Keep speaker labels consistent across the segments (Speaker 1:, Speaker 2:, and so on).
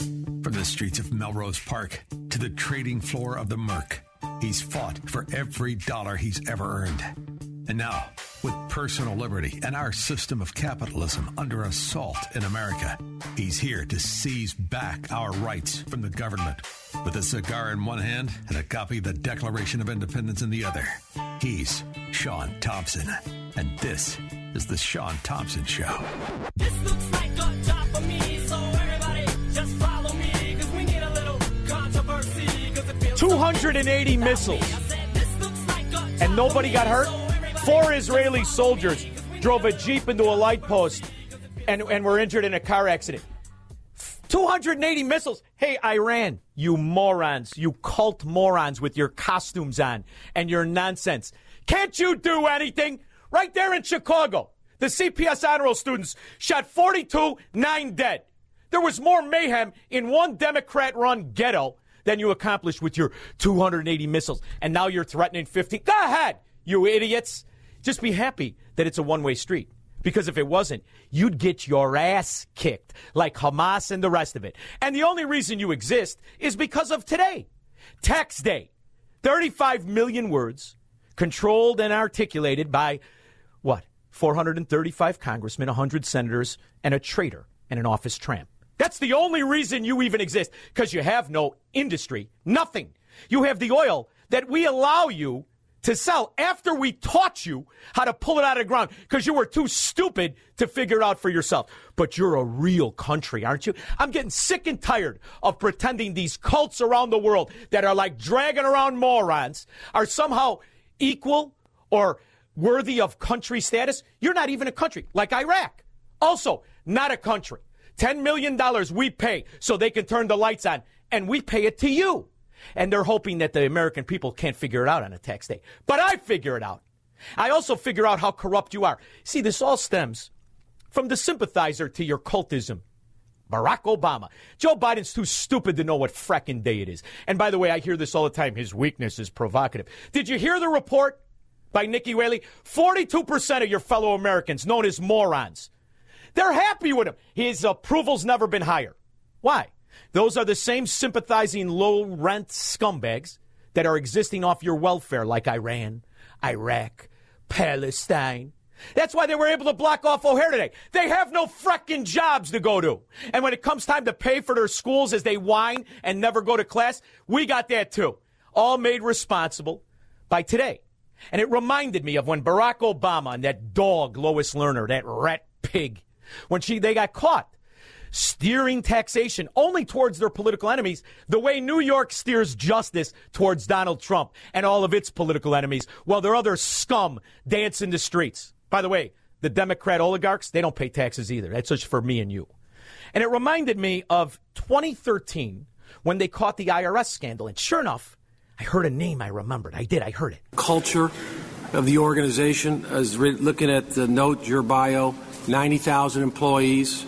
Speaker 1: From the streets of Melrose Park to the trading floor of the Merc, he's fought for every dollar he's ever earned. And now, with personal liberty and our system of capitalism under assault in America, he's here to seize back our rights from the government. With a cigar in one hand and a copy of the Declaration of Independence in the other, he's Sean Thompson. And this is the Sean Thompson Show.
Speaker 2: This looks like a job for me, so everybody just follow me, because we need a little controversy.
Speaker 3: 280 missiles, and nobody got hurt. 4 Israeli soldiers drove a Jeep into a light post and were injured in a car accident. 280 missiles. Hey, Iran, you morons, you cult morons with your costumes on and your nonsense. Can't you do anything? Right there in Chicago, the CPS honor roll students shot 42, 9 dead. There was more mayhem in one Democrat-run ghetto than you accomplished with your 280 missiles. And now you're threatening 15. Go ahead, you idiots. Just be happy that it's a one-way street. Because if it wasn't, you'd get your ass kicked like Hamas and the rest of it. And the only reason you exist is because of today. Tax Day. 35 million words controlled and articulated by, 435 congressmen, 100 senators, and a traitor and an office tramp. That's the only reason you even exist, because you have no industry, nothing. You have the oil that we allow you to sell after we taught you how to pull it out of the ground because you were too stupid to figure it out for yourself. But you're a real country, aren't you? I'm getting sick and tired of pretending these cults around the world that are like dragging around morons are somehow equal or worthy of country status. You're not even a country, like Iraq. Also, not a country. $10 million we pay so they can turn the lights on, and we pay it to you. And they're hoping that the American people can't figure it out on a tax day. But I figure it out. I also figure out how corrupt you are. See, this all stems from the sympathizer to your cultism, Barack Obama. Joe Biden's too stupid to know what fracking day it is. And by the way, I hear this all the time. His weakness is provocative. Did you hear the report by Nikki Haley? 42% of your fellow Americans, known as morons, they're happy with him. His approval's never been higher. Why? Those are the same sympathizing low-rent scumbags that are existing off your welfare, like Iran, Iraq, Palestine. That's why they were able to block off O'Hare today. They have no frickin' jobs to go to. And when it comes time to pay for their schools as they whine and never go to class, we got that too. All made responsible by today. And it reminded me of when Barack Obama and that dog, Lois Lerner, that rat pig, when they got caught steering taxation only towards their political enemies, the way New York steers justice towards Donald Trump and all of its political enemies, while their other scum dance in the streets. By the way, the Democrat oligarchs, they don't pay taxes either. That's just for me and you. And it reminded me of 2013 when they caught the IRS scandal. And sure enough, I heard a name I remembered. I heard it.
Speaker 4: Culture of the organization, as looking at the note, your bio, 90,000 employees.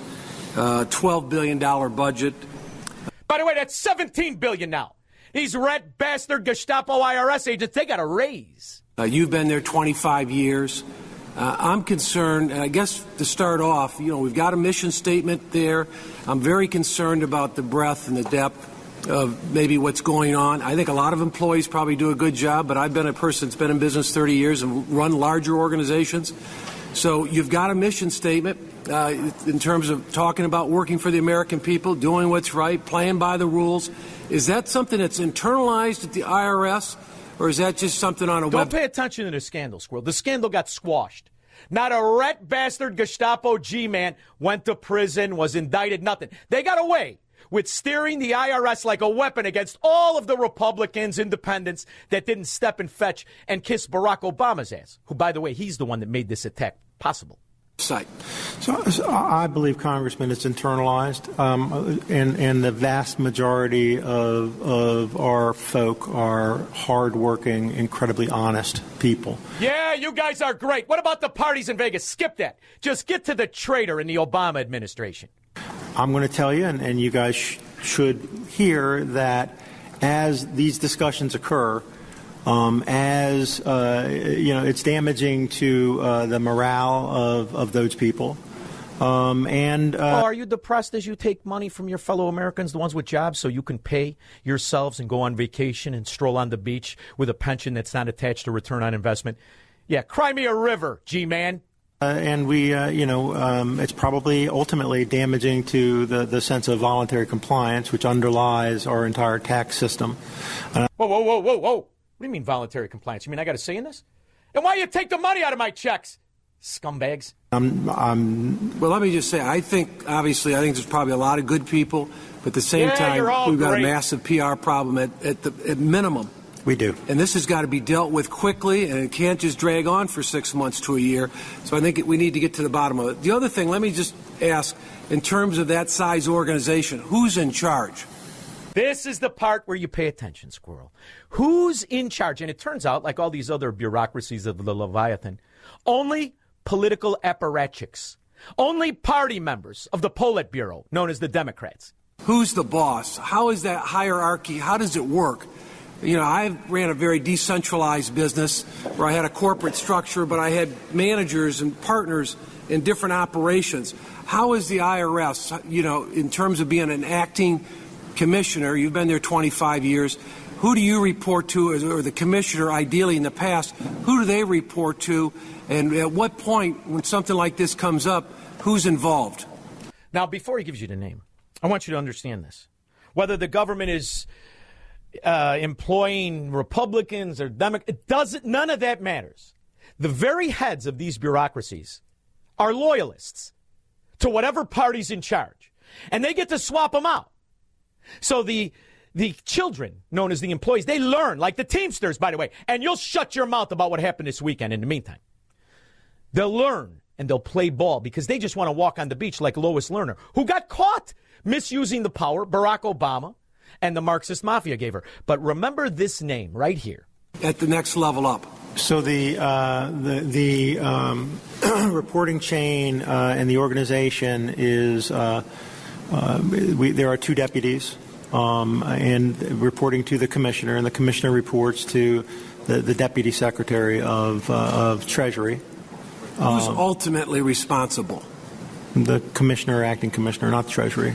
Speaker 4: $12 billion budget.
Speaker 3: By the way, that's $17 billion now. These rat bastard Gestapo IRS agents, they got a raise.
Speaker 4: You've been there 25 years. I'm concerned, and I guess to start off, we've got a mission statement there. I'm very concerned about the breadth and the depth of maybe what's going on. I think a lot of employees probably do a good job, but I've been a person that's been in business 30 years and run larger organizations. So you've got a mission statement in terms of talking about working for the American people, doing what's right, playing by the rules. Is that something that's internalized at the IRS, or is that just something on a web?
Speaker 3: Don't pay attention to the scandal, Squirrel. The scandal got squashed. Not a rat bastard Gestapo G-man went to prison, was indicted, nothing. They got away with steering the IRS like a weapon against all of the Republicans, independents that didn't step and fetch and kiss Barack Obama's ass, who, by the way, he's the one that made this attack possible.
Speaker 4: So
Speaker 5: I believe, Congressman, it's internalized, and the vast majority of our folk are hardworking, incredibly honest people.
Speaker 3: Yeah, you guys are great. What about the parties in Vegas? Skip that. Just get to the traitor in the Obama administration.
Speaker 5: I'm going to tell you, and you guys should hear that as these discussions occur, it's damaging to the morale of those people.
Speaker 3: Are you depressed as you take money from your fellow Americans, the ones with jobs, so you can pay yourselves and go on vacation and stroll on the beach with a pension that's not attached to return on investment? Yeah, cry me a river, G-man.
Speaker 5: And we, it's probably ultimately damaging to the sense of voluntary compliance, which underlies our entire tax system.
Speaker 3: Whoa. What do you mean voluntary compliance? You mean I got a say in this? And why you take the money out of my checks, scumbags?
Speaker 4: Well, let me just say, I think there's probably a lot of good people, but at the same time, we've got a massive PR problem at minimum.
Speaker 5: We do.
Speaker 4: And this has got to be dealt with quickly, and it can't just drag on for 6 months to a year. So I think we need to get to the bottom of it. The other thing, let me just ask, in terms of that size organization, who's in charge?
Speaker 3: This is the part where you pay attention, Squirrel. Who's in charge? And it turns out, like all these other bureaucracies of the Leviathan, only political apparatchiks, only party members of the Politburo, known as the Democrats.
Speaker 4: Who's the boss? How is that hierarchy? How does it work? I ran a very decentralized business where I had a corporate structure, but I had managers and partners in different operations. How is the IRS, in terms of being an acting commissioner? You've been there 25 years. Who do you report to, or the commissioner, ideally in the past? Who do they report to? And at what point, when something like this comes up, who's involved?
Speaker 3: Now, before he gives you the name, I want you to understand this. Whether the government is employing Republicans or Democrats, none of that matters. The very heads of these bureaucracies are loyalists to whatever party's in charge, and they get to swap them out. So the children, known as the employees, they learn, like the Teamsters, by the way, and you'll shut your mouth about what happened this weekend in the meantime. They'll learn and they'll play ball because they just want to walk on the beach like Lois Lerner, who got caught misusing the power Barack Obama and the Marxist mafia gave her. But remember this name right here.
Speaker 4: At the next level up.
Speaker 5: So the reporting chain and the organization is there are two deputies and reporting to the commissioner, and the commissioner reports to the deputy secretary of Treasury.
Speaker 4: Who's ultimately responsible?
Speaker 5: The commissioner, acting commissioner, not the Treasury.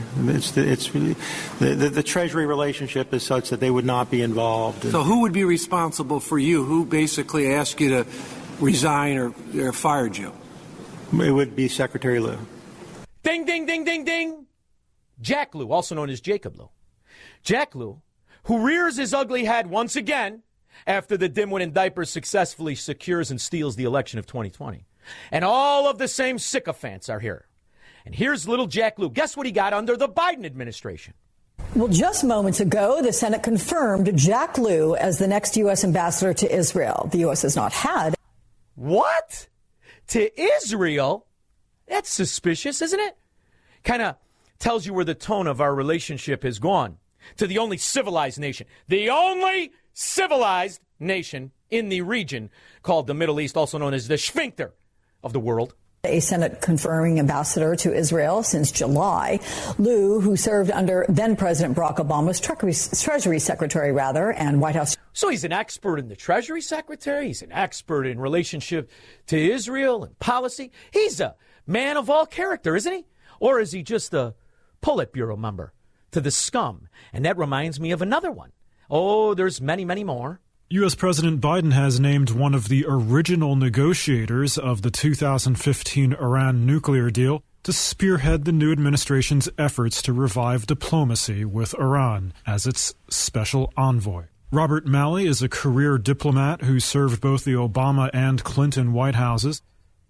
Speaker 5: The Treasury relationship is such that they would not be involved.
Speaker 4: So who would be responsible for you? Who basically asked you to resign or fired you?
Speaker 5: It would be Secretary Lew.
Speaker 3: Ding, ding, ding, ding, ding. Jack Lew, also known as Jacob Lew. Jack Lew, who rears his ugly head once again after the dimwit in diapers successfully secures and steals the election of 2020. And all of the same sycophants are here. And here's little Jack Lew. Guess what he got under the Biden administration?
Speaker 6: Well, just moments ago, the Senate confirmed Jack Lew as the next U.S. ambassador to Israel. The U.S. has not had.
Speaker 3: What? To Israel? That's suspicious, isn't it? Kind of tells you where the tone of our relationship has gone. To the only civilized nation. The only civilized nation in the region called the Middle East, also known as the sphincter of the world.
Speaker 6: A Senate confirming ambassador to Israel since July. Lew, who served under then-President Barack Obama's Treasury Secretary, and White House.
Speaker 3: So he's an expert in the Treasury Secretary. He's an expert in relationship to Israel and policy. He's a man of all character, isn't he? Or is he just a Politburo member to the scum? And that reminds me of another one. Oh, there's many, many more.
Speaker 7: U.S. President Biden has named one of the original negotiators of the 2015 Iran nuclear deal to spearhead the new administration's efforts to revive diplomacy with Iran as its special envoy. Robert Malley is a career diplomat who served both the Obama and Clinton White Houses.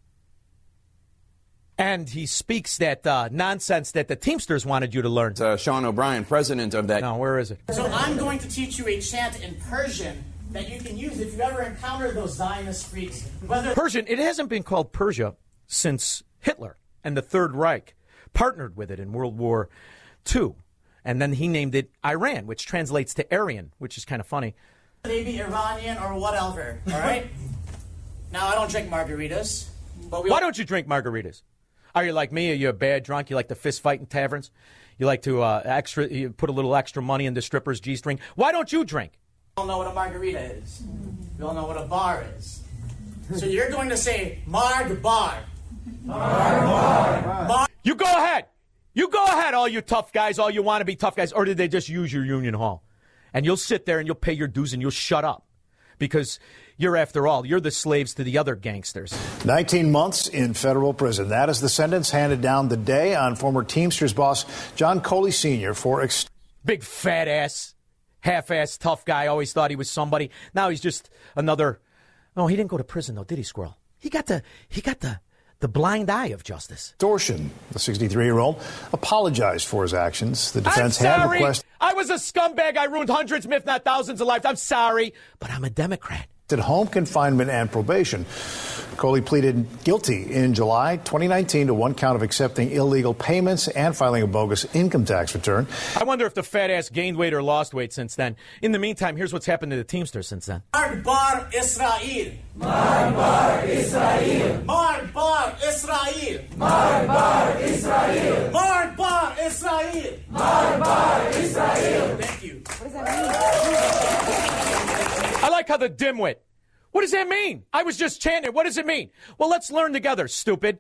Speaker 3: And he speaks that nonsense that the Teamsters wanted you to learn.
Speaker 8: Sean O'Brien, president of that.
Speaker 3: No, where is it?
Speaker 9: So I'm going to teach you a chant in Persian that you can use if you ever encounter those Zionist freaks.
Speaker 3: Persian, it hasn't been called Persia since Hitler and the Third Reich partnered with it in World War II. And then he named it Iran, which translates to Aryan, which is kind of funny.
Speaker 9: Maybe Iranian or whatever, all right? Now, I don't drink margaritas. But
Speaker 3: Why don't you drink margaritas? Are you like me? Are you a bad drunk? You like to fist fight in taverns? You like to you put a little extra money in the stripper's G-string? Why don't you drink?
Speaker 9: We all know what a margarita is. We all know what a bar is. So you're going to say marg bar.
Speaker 3: You go ahead. You go ahead, all you tough guys, all you want to be tough guys. Or did they just use your union hall? And you'll sit there and you'll pay your dues and you'll shut up. Because you're, after all, you're the slaves to the other gangsters.
Speaker 10: 19 months in federal prison. That is the sentence handed down today on former Teamsters boss John Coley Sr. for...
Speaker 3: Big fat ass, half-ass tough guy. Always thought he was somebody. Now he's just another... Oh, he didn't go to prison, though, did he, Squirrel? He got the blind eye of justice.
Speaker 10: Extortion. The 63-year-old apologized for his actions. The defense
Speaker 3: I'm sorry.
Speaker 10: had requested...
Speaker 3: I was a scumbag. I ruined hundreds, if not thousands of lives. I'm sorry, but I'm a Democrat.
Speaker 10: Home confinement and probation. Coley pleaded guilty in July 2019 to one count of accepting illegal payments and filing a bogus income tax return.
Speaker 3: I wonder if the fat ass gained weight or lost weight since then. In the meantime, here's what's happened to the Teamsters since then.
Speaker 9: Mar-bar Israel.
Speaker 2: Mar-bar Israel.
Speaker 9: Mar-bar Israel.
Speaker 2: Mar-bar Israel.
Speaker 9: Mar-bar Israel.
Speaker 2: Mar-bar Israel.
Speaker 9: Thank you.
Speaker 6: What does that mean?
Speaker 3: I like how the dimwit. What does that mean? I was just chanting it. What does it mean? Well, let's learn together, stupid.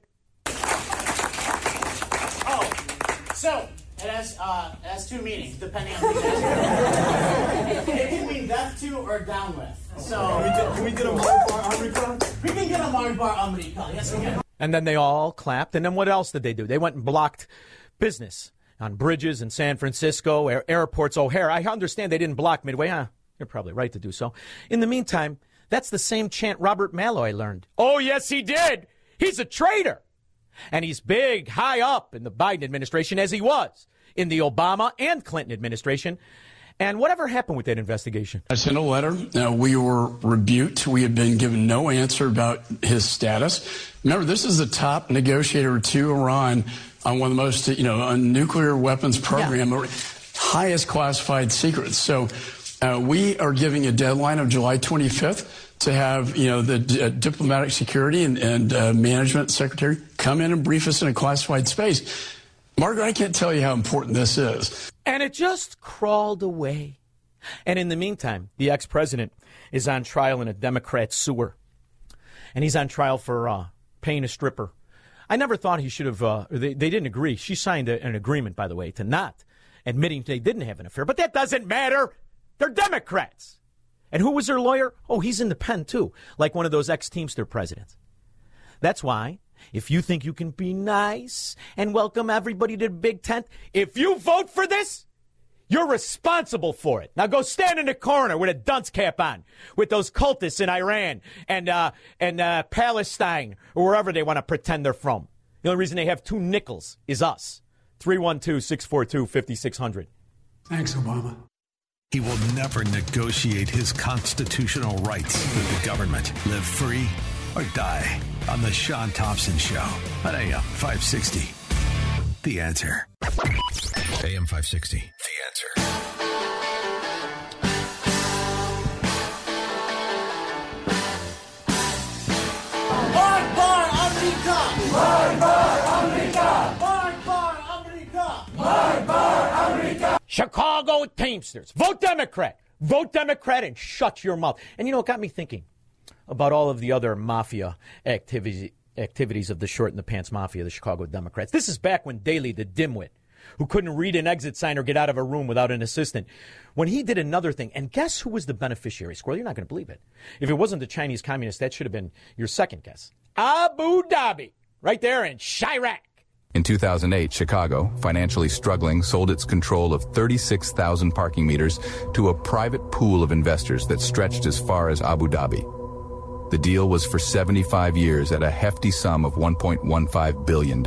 Speaker 9: Oh, so it has two meanings depending on who you ask. It can mean death to or down with. So
Speaker 11: can we get a Mar-bar America?
Speaker 9: We can get a Mar-bar America. Yes, we can.
Speaker 3: And then they all clapped. And then what else did they do? They went and blocked business on bridges in San Francisco, airports, O'Hare. I understand they didn't block Midway. You're probably right to do so. In the meantime, that's the same chant Robert Malloy learned. Oh, yes, he did. He's a traitor. And he's big, high up in the Biden administration, as he was in the Obama and Clinton administration. And whatever happened with that investigation?
Speaker 12: I sent a letter. We were rebuked. We had been given no answer about his status. Remember, this is the top negotiator to Iran on one of the most, a nuclear weapons program, highest classified secrets. So we are giving a deadline of July 25th to have, the diplomatic security and management secretary come in and brief us in a classified space. Margaret, I can't tell you how important this is.
Speaker 3: And it just crawled away. And in the meantime, the ex-president is on trial in a Democrat sewer. And he's on trial for paying a stripper. I never thought he should have, they didn't agree. She signed an agreement, by the way, to not admitting they didn't have an affair. But that doesn't matter. They're Democrats. And who was their lawyer? Oh, he's in the pen, too, like one of those ex-Teamster presidents. That's why, if you think you can be nice and welcome everybody to the big tent, if you vote for this, you're responsible for it. Now go stand in the corner with a dunce cap on with those cultists in Iran and Palestine or wherever they want to pretend they're from. The only reason they have two nickels is us. 312-642-5600.
Speaker 11: Thanks, Obama.
Speaker 1: He will never negotiate his constitutional rights with the government. Live free or die on the Sean Thompson Show on AM 560. The Answer. AM 560. The Answer.
Speaker 9: Mar-bar America. Mar-bar America. Mar-bar America. Mar-bar America.
Speaker 3: Chicago Teamsters. Vote Democrat. Vote Democrat and shut your mouth. And you know, it got me thinking about all of the other mafia activities of the short in the pants mafia, the Chicago Democrats. This is back when Daley, the dimwit, who couldn't read an exit sign or get out of a room without an assistant, when he did another thing. And guess who was the beneficiary? Squirrel, you're not going to believe it. If it wasn't the Chinese communists, that should have been your second guess. Abu Dhabi, right there in Chirac.
Speaker 13: In 2008, Chicago, financially struggling, sold its control of 36,000 parking meters to a private pool of investors that stretched as far as Abu Dhabi. The deal was for 75 years at a hefty sum of $1.15 billion.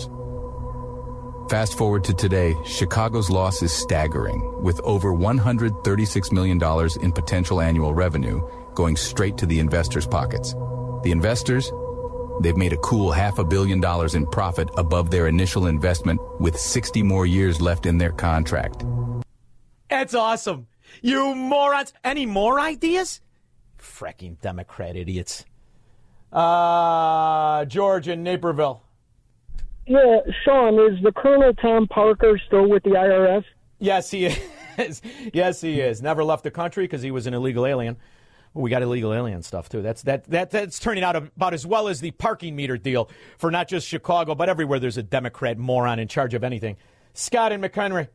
Speaker 13: Fast forward to today, Chicago's loss is staggering, with over $136 million in potential annual revenue going straight to the investors' pockets. The investors? They've made a cool $500 million in profit above their initial investment with 60 more years left in their contract.
Speaker 3: That's awesome. You morons. Any more ideas? Fracking Democrat idiots. George in Naperville.
Speaker 14: Yeah, Sean, is the Colonel Tom Parker still with the IRS?
Speaker 3: Yes, he is. Yes, he is. Never left the country because he was an illegal alien. We got illegal alien stuff, too. That's turning out about as well as the parking meter deal for not just Chicago, but everywhere there's a Democrat moron in charge of anything. Scott in McHenry.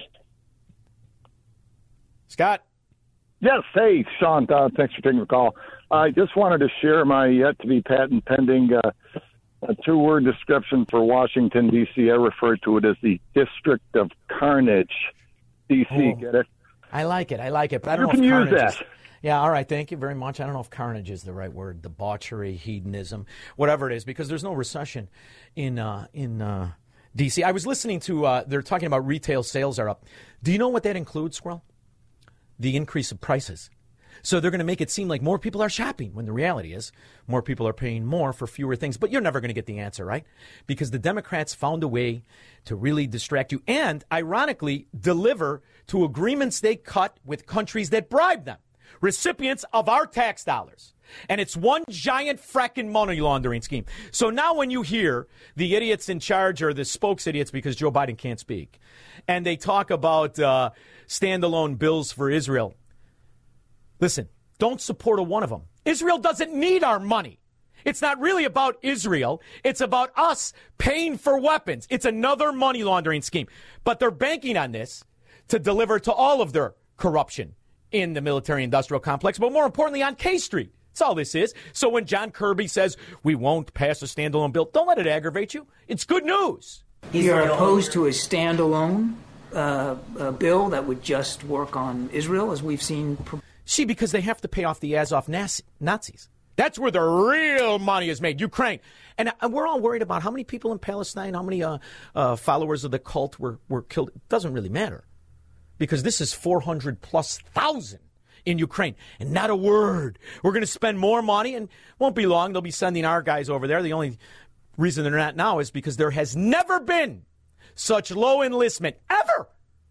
Speaker 3: Scott?
Speaker 15: Yes. Hey, Sean. Thanks for taking the call. I just wanted to share my yet-to-be patent pending a two-word description for Washington, D.C. I refer to it as the District of Carnage. D.C., get it?
Speaker 3: I like it, but I don't know if carnage is... Yeah, all right, thank you very much. I don't know if carnage is the right word, debauchery, hedonism, whatever it is, because there's no recession in D.C. I was listening to, they're talking about retail sales are up. Do you know what that includes, Squirrel? The increase of prices. So they're going to make it seem like more people are shopping, when the reality is more people are paying more for fewer things. But you're never going to get the answer, right? Because the Democrats found a way to really distract you and, ironically, deliver to agreements they cut with countries that bribe them. Recipients of our tax dollars. And it's one giant fracking money laundering scheme. So now when you hear the idiots in charge or the spokes idiots because Joe Biden can't speak, and they talk about standalone bills for Israel, listen, don't support a one of them. Israel doesn't need our money. It's not really about Israel. It's about us paying for weapons. It's another money laundering scheme. But they're banking on this to deliver to all of their corruption in the military-industrial complex, but more importantly on K Street. That's all this is. So when John Kirby says we won't pass a standalone bill, don't let it aggravate you. It's good news.
Speaker 16: You're opposed to a standalone bill that would just work on Israel, as we've seen.
Speaker 3: Because they have to pay off the Azov Nazis. That's where the real money is made, Ukraine. And we're all worried about how many people in Palestine, how many followers of the cult were killed. It doesn't really matter. Because this is 400,000+ in Ukraine. And not a word. We're going to spend more money, and won't be long. They'll be sending our guys over there. The only reason they're not now is because there has never been such low enlistment, ever.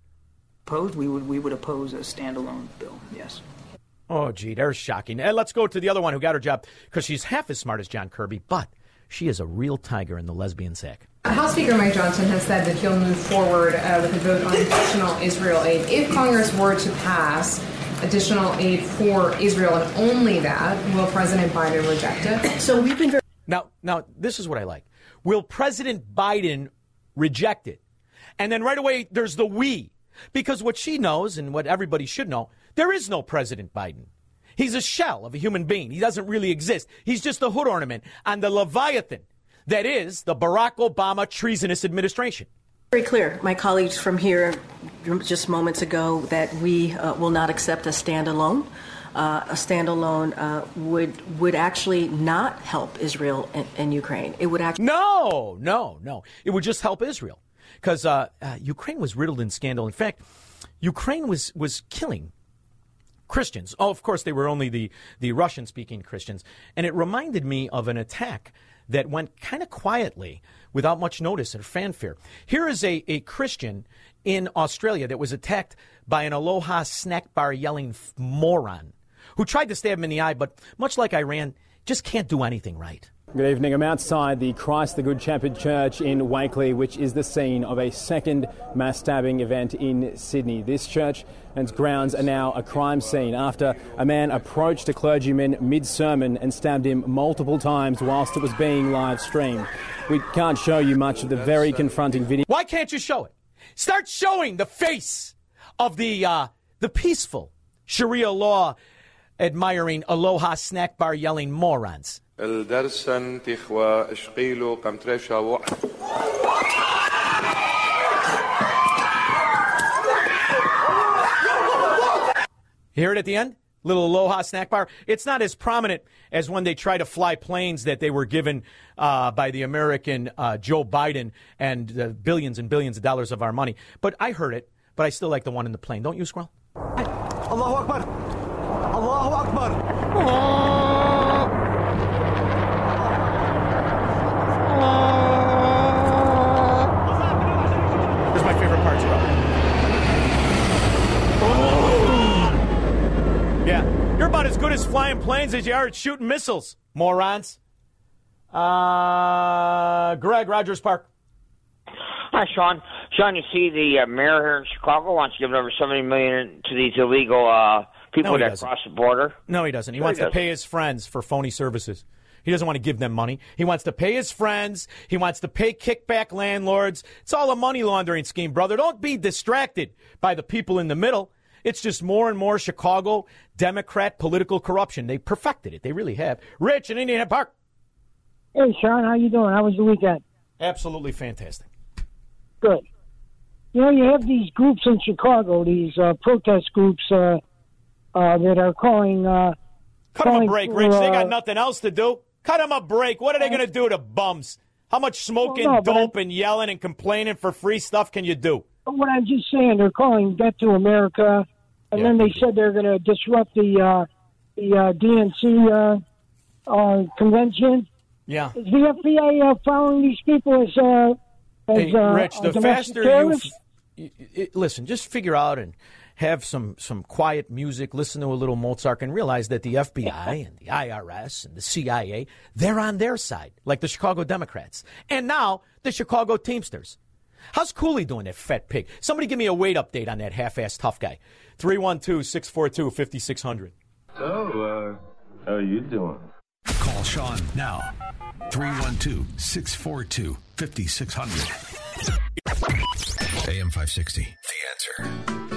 Speaker 16: We would oppose a standalone bill, yes.
Speaker 3: Oh, gee, they're shocking. And let's go to the other one who got her job, because she's half as smart as John Kirby, but she is a real tiger in the lesbian sack.
Speaker 17: House Speaker Mike Johnson has said that he'll move forward with a vote on additional Israel aid. If Congress were to pass additional aid for Israel and only that, will President Biden reject it? So we've been
Speaker 3: Now, this is what I like. Will President Biden reject it? And then right away, there's the we. Because what she knows, and what everybody should know, there is no President Biden. He's a shell of a human being. He doesn't really exist. He's just a hood ornament on the Leviathan that is the Barack Obama treasonous administration.
Speaker 18: Very clear. My colleagues from here just moments ago that we will not accept a standalone. A standalone would actually not help Israel and Ukraine. It would actually
Speaker 3: No. It would just help Israel because Ukraine was riddled in scandal. In fact, Ukraine was killing Christians. Oh, of course, they were only the Russian-speaking Christians. And it reminded me of an attack that went kind of quietly without much notice or fanfare. Here is a Christian in Australia that was attacked by an Aloha snack bar yelling moron who tried to stab him in the eye, but much like Iran, just can't do anything right.
Speaker 19: Good evening. I'm outside the Christ the Good Shepherd Church in Wakeley, which is the scene of a second mass stabbing event in Sydney. This church and its grounds are now a crime scene after a man approached a clergyman mid-sermon and stabbed him multiple times whilst it was being live streamed. We can't show you much of the very confronting video.
Speaker 3: Why can't you show it? Start showing the face of the peaceful Sharia law admiring Aloha snack bar yelling morons.
Speaker 20: الدرسن تخوى اشقيلو قمترشا
Speaker 3: Hear it at the end? Little Aloha snack bar. It's not as prominent as when they try to fly planes that they were given by the American Joe Biden and billions and billions of dollars of our money. But I heard it, but I still like the one in the plane. Don't you, Squirrel?
Speaker 2: Allahu Akbar. Allahu Akbar.
Speaker 3: Here's my favorite part, Yeah, you're about as good as flying planes as you are at shooting missiles, morons. Greg, Rogers Park.
Speaker 21: Hi, Sean. Sean, you see the mayor here in Chicago wants to give over $70 million to these illegal people that cross the border.
Speaker 3: No, he doesn't. He wants to pay his friends for phony services. He doesn't want to give them money. He wants to pay his friends. He wants to pay kickback landlords. It's all a money laundering scheme, brother. Don't be distracted by the people in the middle. It's just more and more Chicago Democrat political corruption. They perfected it. They really have. Rich in Indiana Park.
Speaker 14: Hey, Sean, how you doing? How was the weekend?
Speaker 3: Absolutely fantastic.
Speaker 14: Good. You know, you have these groups in Chicago, these protest groups that are calling...
Speaker 3: Cut them a break, Rich. They got nothing else to do. Cut them a break. What are they going to do to bums? How much smoking, dope, and yelling and complaining for free stuff can you do?
Speaker 14: What I'm just saying, they're calling Debt to America, and then they said they're going to disrupt the DNC convention.
Speaker 3: Yeah.
Speaker 14: Is the FBI following these people as
Speaker 3: Rich, the faster
Speaker 14: terrorists?
Speaker 3: listen, just figure out and have some quiet music, listen to a little Mozart, and realize that the FBI and the IRS and the CIA, they're on their side, like the Chicago Democrats. And now the Chicago Teamsters. How's Cooley doing, that fat pig? Somebody give me a weight update on that half-assed tough guy. 312-642-5600.
Speaker 22: So, how are you doing?
Speaker 1: Call Sean now. 312-642-5600. AM 560. The Answer.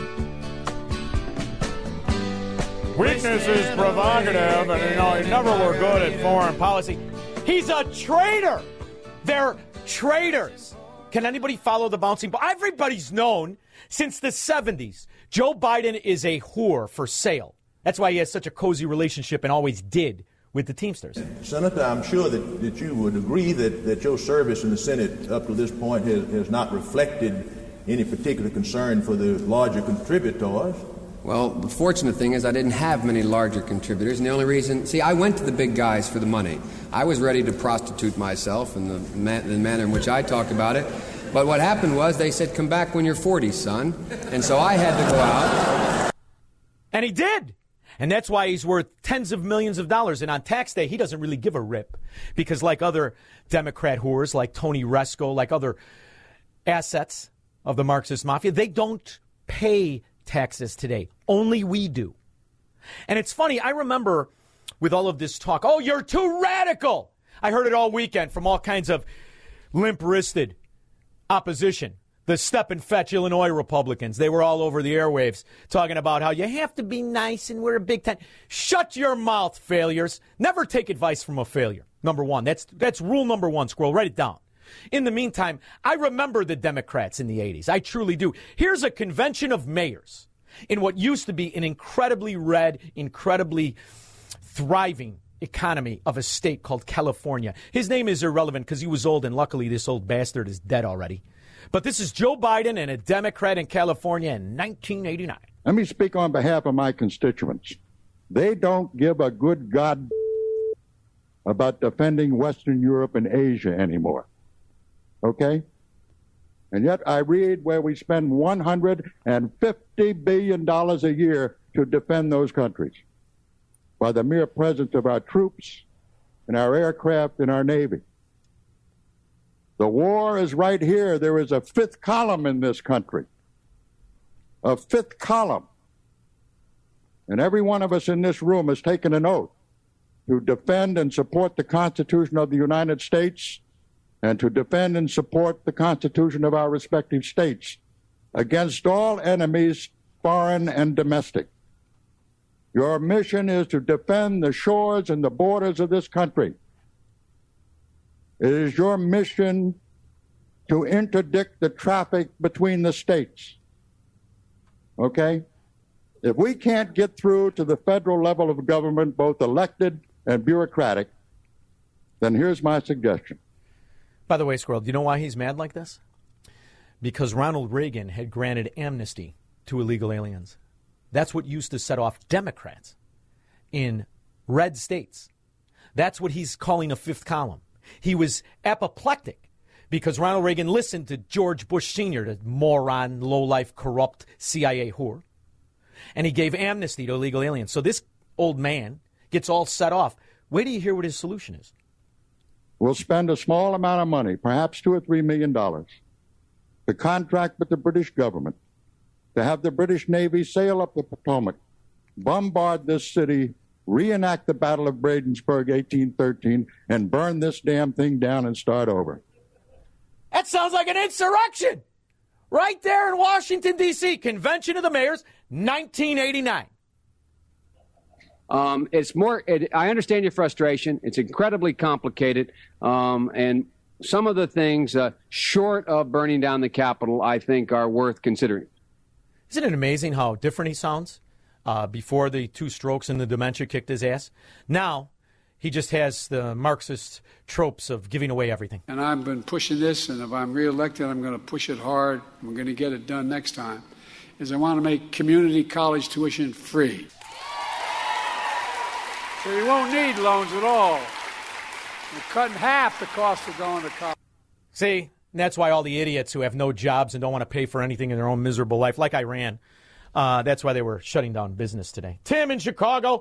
Speaker 3: Weakness is provocative, and he never were good at foreign policy. He's a traitor. They're traitors. Can anybody follow the bouncing ball? Everybody's known since the 70s. Joe Biden is a whore for sale. That's why he has such a cozy relationship and always did with the Teamsters.
Speaker 23: Senator, I'm sure that you would agree that your service in the Senate up to this point has not reflected any particular concern for the larger contributors.
Speaker 24: Well, the fortunate thing is I didn't have many larger contributors, and the only reason... See, I went to the big guys for the money. I was ready to prostitute myself in the manner in which I talked about it. But what happened was they said, come back when you're 40, son. And so I had to go out.
Speaker 3: And he did. And that's why he's worth tens of millions of dollars. And on tax day, he doesn't really give a rip. Because like other Democrat whores, like Tony Resco, like other assets of the Marxist mafia, they don't pay taxes today. Only we do. And it's funny, I remember with all of this talk, oh, you're too radical. I heard it all weekend from all kinds of limp-wristed opposition. The Step and Fetch Illinois Republicans, they were all over the airwaves talking about how you have to be nice and we're a big time. Shut your mouth, failures. Never take advice from a failure. Number one. That's rule number one, Squirrel. Write it down. In the meantime, I remember the Democrats in the 80s. I truly do. Here's a convention of mayors in what used to be an incredibly red, incredibly thriving economy of a state called California. His name is irrelevant because he was old, and luckily this old bastard is dead already. But this is Joe Biden and a Democrat in California in 1989.
Speaker 25: Let me speak on behalf of my constituents. They don't give a good God about defending Western Europe and Asia anymore. Okay? And yet I read where we spend $150 billion a year to defend those countries by the mere presence of our troops and our aircraft and our Navy. The war is right here. There is a fifth column in this country. A fifth column. And every one of us in this room has taken an oath to defend and support the Constitution of the United States and to defend and support the Constitution of our respective states against all enemies, foreign and domestic. Your mission is to defend the shores and the borders of this country. It is your mission to interdict the traffic between the states. Okay? If we can't get through to the federal level of government, both elected and bureaucratic, then here's my suggestion.
Speaker 3: By the way, Squirrel, do you know why he's mad like this? Because Ronald Reagan had granted amnesty to illegal aliens. That's what used to set off Democrats in red states. That's what he's calling a fifth column. He was apoplectic because Ronald Reagan listened to George Bush Sr., the moron, low-life, corrupt CIA whore, and he gave amnesty to illegal aliens. So this old man gets all set off. Wait till you hear what his solution is.
Speaker 25: We'll spend a small amount of money, perhaps $2 or $3 million, to contract with the British government to have the British Navy sail up the Potomac, bombard this city, reenact the Battle of Bladensburg, 1813, and burn this damn thing down and start over.
Speaker 3: That sounds like an insurrection. Right there in Washington, D.C., Convention of the Mayors, 1989.
Speaker 4: It's more. I understand your frustration. It's incredibly complicated, and some of the things short of burning down the Capitol, I think, are worth considering.
Speaker 3: Isn't it amazing how different he sounds before the 2 strokes and the dementia kicked his ass? Now he just has the Marxist tropes of giving away everything.
Speaker 11: And I've been pushing this, and if I'm reelected, I'm going to push it hard. We're going to get it done next time. Is I want to make community college tuition free. So you won't need loans at all. We're cutting half the cost of going to college.
Speaker 3: See, that's why all the idiots who have no jobs and don't want to pay for anything in their own miserable life, like Iran, that's why they were shutting down business today. Tim in Chicago.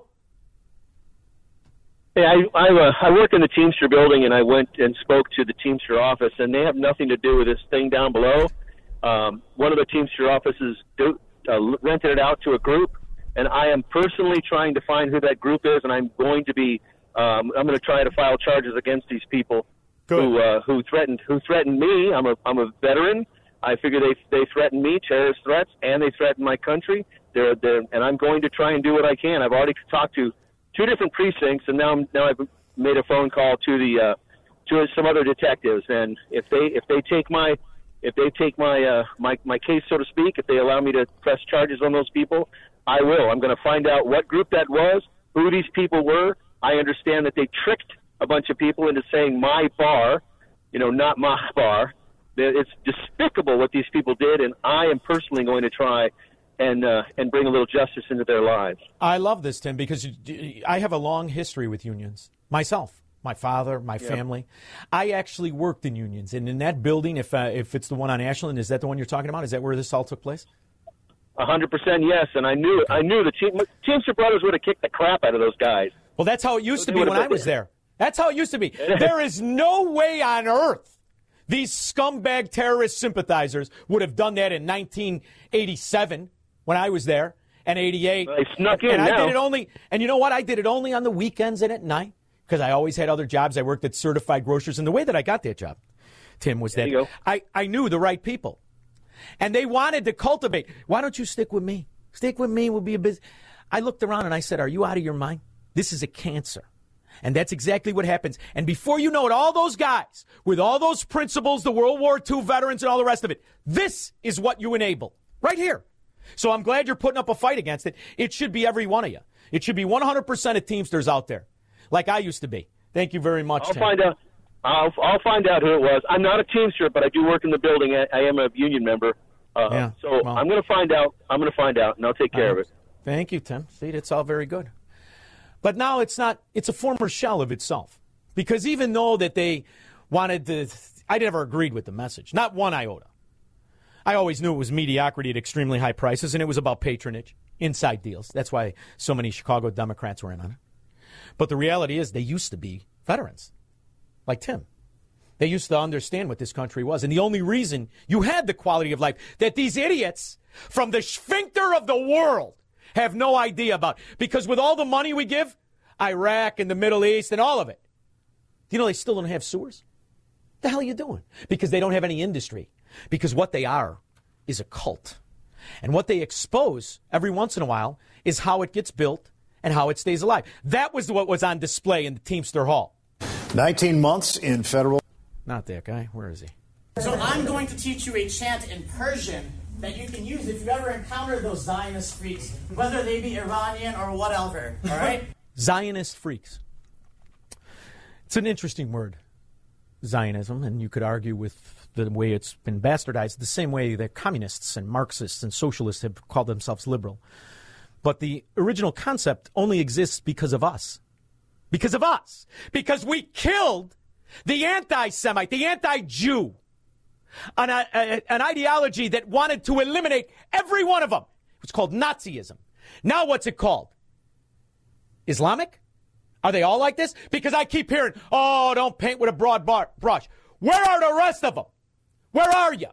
Speaker 5: Hey, I work in the Teamster building, and I went and spoke to the Teamster office, and they have nothing to do with this thing down below. One of the Teamster offices rented it out to a group, and I am personally trying to find who that group is, and I'm going to be I'm going to try to file charges against these people who threatened me. I'm a veteran. I figure they threatened me, terrorist threats, and they threatened my country. And I'm going to try and do what I can. I've already talked to 2 different precincts, and now I've made a phone call to some other detectives. And if they take my case, so to speak, if they allow me to press charges on those people, I will. I'm going to find out what group that was, who these people were. I understand that they tricked a bunch of people into saying my bar, not my bar. It's despicable what these people did, and I am personally going to try and bring a little justice into their lives.
Speaker 3: I love this, Tim, because I have a long history with unions myself. My father, my family. I actually worked in unions, and in that building, if it's the one on Ashland, is that the one you're talking about? Is that where this all took place?
Speaker 5: 100% yes, and I knew the Teamster Brothers would have kicked the crap out of those guys.
Speaker 3: Well, that's how it used to be when I was there. That's how it used to be. There is no way on earth these scumbag terrorist sympathizers would have done that in 1987 when I was there, and 88.
Speaker 5: They snuck in
Speaker 3: and
Speaker 5: now.
Speaker 3: I did it only, and you know what? I did it only on the weekends and at night because I always had other jobs. I worked at Certified Grocers, and the way that I got that job, Tim, was that I knew the right people. And they wanted to cultivate. Why don't you stick with me? Stick with me. We'll be a business. I looked around and I said, are you out of your mind? This is a cancer. And that's exactly what happens. And before you know it, all those guys with all those principles, the World War II veterans and all the rest of it, this is what you enable right here. So I'm glad you're putting up a fight against it. It should be every one of you. It should be 100% of Teamsters out there, like I used to be. Thank you very much, Tim.
Speaker 5: I'll find out who it was. I'm not a Teamster, but I do work in the building. I am a union member. I'm going to find out. And I'll take care of it.
Speaker 3: Thank you, Tim. See, it's all very good. But now it's not. It's a former shell of itself. Because even though that they wanted to, I never agreed with the message. Not one iota. I always knew it was mediocrity at extremely high prices, and it was about patronage, inside deals. That's why so many Chicago Democrats were in on it. But the reality is they used to be veterans, like Tim. They used to understand what this country was. And the only reason you had the quality of life that these idiots from the sphincter of the world have no idea about. Because with all the money we give, Iraq and the Middle East and all of it, you know they still don't have sewers? What the hell are you doing? Because they don't have any industry. Because what they are is a cult. And what they expose every once in a while is how it gets built and how it stays alive. That was what was on display in the Teamster Hall.
Speaker 7: 19 months in federal.
Speaker 3: Not that guy. Where is he?
Speaker 9: So I'm going to teach you a chant in Persian that you can use if you ever encounter those Zionist freaks, whether they be Iranian or whatever, all right?
Speaker 3: Zionist freaks. It's an interesting word, Zionism, and you could argue with the way it's been bastardized, the same way that communists and Marxists and socialists have called themselves liberal. But the original concept only exists because of us. Because of us. Because we killed the anti-Semite, the anti-Jew, an ideology that wanted to eliminate every one of them. It was called Nazism. Now what's it called? Islamic? Are they all like this? Because I keep hearing, oh, don't paint with a broad brush. Where are the rest of them? Where are you?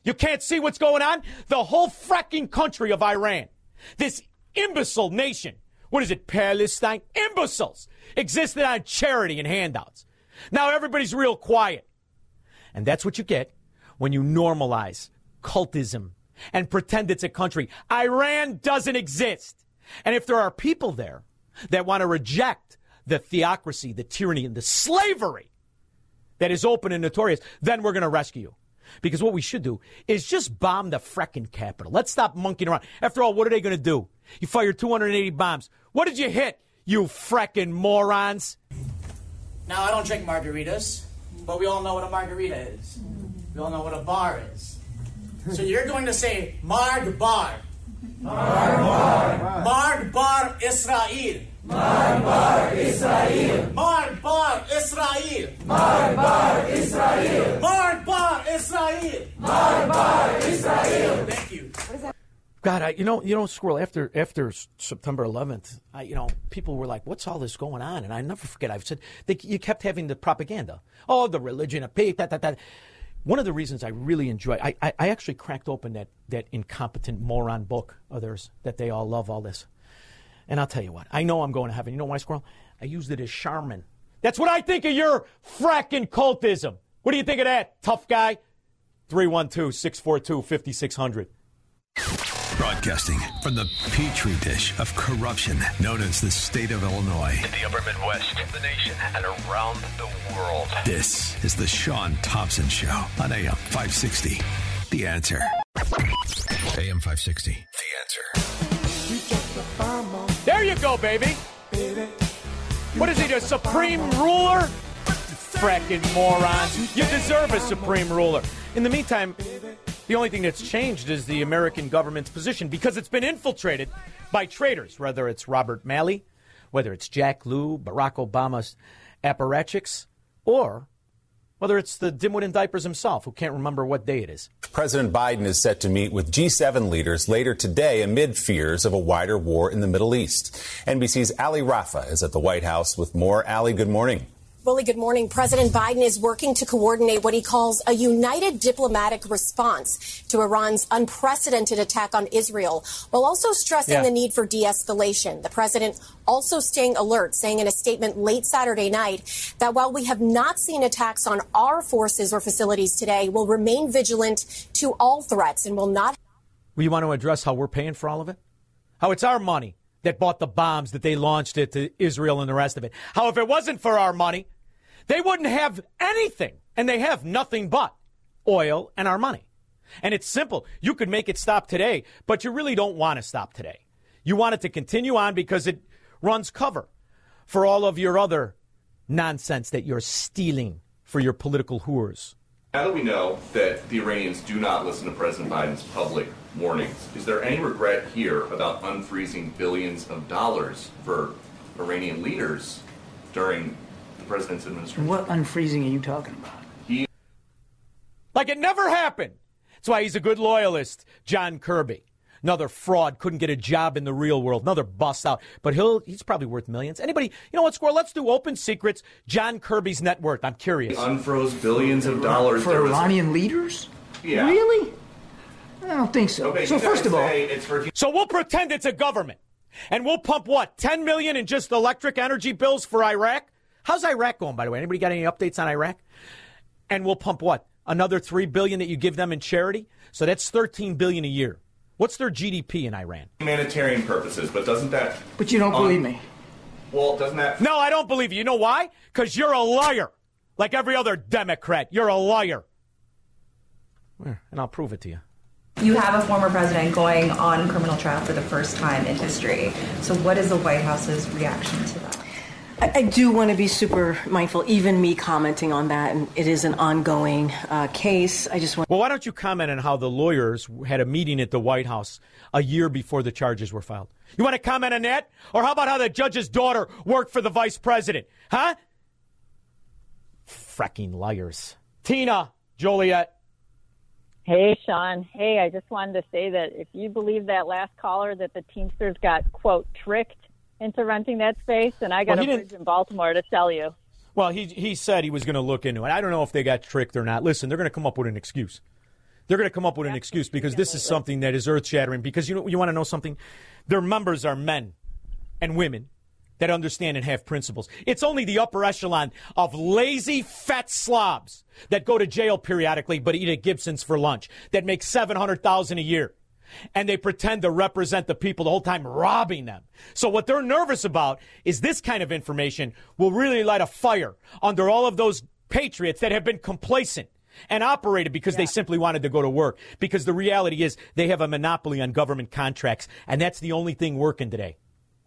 Speaker 3: You can't see what's going on? The whole fracking country of Iran, this imbecile nation, what is it, Palestine? Imbeciles existed on charity and handouts. Now everybody's real quiet. And that's what you get when you normalize cultism and pretend it's a country. Iran doesn't exist. And if there are people there that want to reject the theocracy, the tyranny, and the slavery that is open and notorious, then we're going to rescue you. Because what we should do is just bomb the frickin' Capitol. Let's stop monkeying around. After all, what are they going to do? You fired 280 bombs. What did you hit, you frickin' morons?
Speaker 9: Now, I don't drink margaritas, but we all know what a margarita is. We all know what a bar is. So you're going to say, Marg Bar. Marg Bar. Marg Bar Israel. Marg Bar Israel. Marg Bar Israel. Marg Bar Israel. Marg Bar Israel. Marg Bar Israel. Thank you.
Speaker 3: God, you know, Squirrel, after September 11th, people were like, what's all this going on? And I never forget, I've said, you kept having the propaganda. Oh, the religion of peace, that. One of the reasons I really enjoy, I actually cracked open that incompetent moron book of theirs that they all love all this. And I'll tell you what, I know I'm going to heaven. You know why, Squirrel? I used it as Charmin. That's what I think of your fracking cultism. What do you think of that, tough guy? 312-642-5600.
Speaker 1: Broadcasting from the petri dish of corruption known as the state of Illinois.
Speaker 6: In the upper Midwest, the nation, and around the world.
Speaker 1: This is the Sean Thompson Show on AM 560. The Answer. AM 560. The Answer.
Speaker 3: There you go, baby. What is he, the supreme ruler? Fracking morons. You deserve a supreme ruler. In the meantime, the only thing that's changed is the American government's position because it's been infiltrated by traitors, whether it's Robert Malley, whether it's Jack Lew, Barack Obama's apparatchiks, or whether it's the dimwit in diapers himself who can't remember what day it is.
Speaker 8: President Biden is set to meet with G7 leaders later today amid fears of a wider war in the Middle East. NBC's Ali Rafa is at the White House with more. Ali, good morning.
Speaker 10: Willie, good morning. President Biden is working to coordinate what he calls a united diplomatic response to Iran's unprecedented attack on Israel, while also stressing the need for de-escalation. The president also staying alert, saying in a statement late Saturday night that while we have not seen attacks on our forces or facilities today, we'll remain vigilant to all threats and will not.
Speaker 3: Well, you want to address how we're paying for all of it? How it's our money that bought the bombs that they launched it to Israel and the rest of it. How if it wasn't for our money, they wouldn't have anything, and they have nothing but oil and our money. And it's simple. You could make it stop today, but you really don't want to stop today. You want it to continue on because it runs cover for all of your other nonsense that you're stealing for your political whores.
Speaker 12: Now that we know that the Iranians do not listen to President Biden's public warnings, is there any regret here about unfreezing billions of dollars for Iranian leaders during the president's administration?
Speaker 16: What unfreezing are you talking about?
Speaker 3: Like it never happened. That's why he's a good loyalist, John Kirby. Another fraud, couldn't get a job in the real world. Another bust out. But he's probably worth millions. Anybody, you know what, Squirrel? Let's do open secrets. John Kirby's net worth. I'm curious.
Speaker 12: Unfroze billions of dollars.
Speaker 16: For Iranian leaders?
Speaker 12: Yeah.
Speaker 16: Really? I don't think so.
Speaker 12: Okay,
Speaker 16: so first of all...
Speaker 3: So we'll pretend it's a government. And we'll pump, what, $10 million in just electric energy bills for Iraq? How's Iraq going, by the way? Anybody got any updates on Iraq? And we'll pump, what, another $3 billion that you give them in charity? So that's $13 billion a year. What's their GDP in Iran?
Speaker 12: Humanitarian purposes, but doesn't that...
Speaker 16: But you don't believe me.
Speaker 12: Well, doesn't that...
Speaker 3: No, I don't believe you. You know why? Because you're a liar. Like every other Democrat. You're a liar. And I'll prove it to you.
Speaker 13: You have a former president going on criminal trial for the first time in history. So what is the White House's reaction to that?
Speaker 18: I do want to be super mindful, even me commenting on that, and it is an ongoing case. I just want.
Speaker 3: Well, why don't you comment on how the lawyers had a meeting at the White House a year before the charges were filed? You want to comment on that? Or how about how the judge's daughter worked for the vice president? Huh? Fracking liars. Tina, Joliet.
Speaker 26: Hey, Sean. Hey, I just wanted to say that if you believe that last caller that the Teamsters got, quote, tricked into renting that space, and I got a bridge in Baltimore to tell you.
Speaker 3: Well, he said he was going to look into it. I don't know if they got tricked or not. Listen, they're going to come up with an excuse. They're going to come up with an excuse because this is something that is earth-shattering. Because you want to know something? Their members are men and women that understand and have principles. It's only the upper echelon of lazy, fat slobs that go to jail periodically but eat at Gibson's for lunch, that make $700,000 a year. And they pretend to represent the people the whole time, robbing them. So what they're nervous about is this kind of information will really light a fire under all of those patriots that have been complacent and operated because they simply wanted to go to work. Because the reality is they have a monopoly on government contracts, and that's the only thing working today.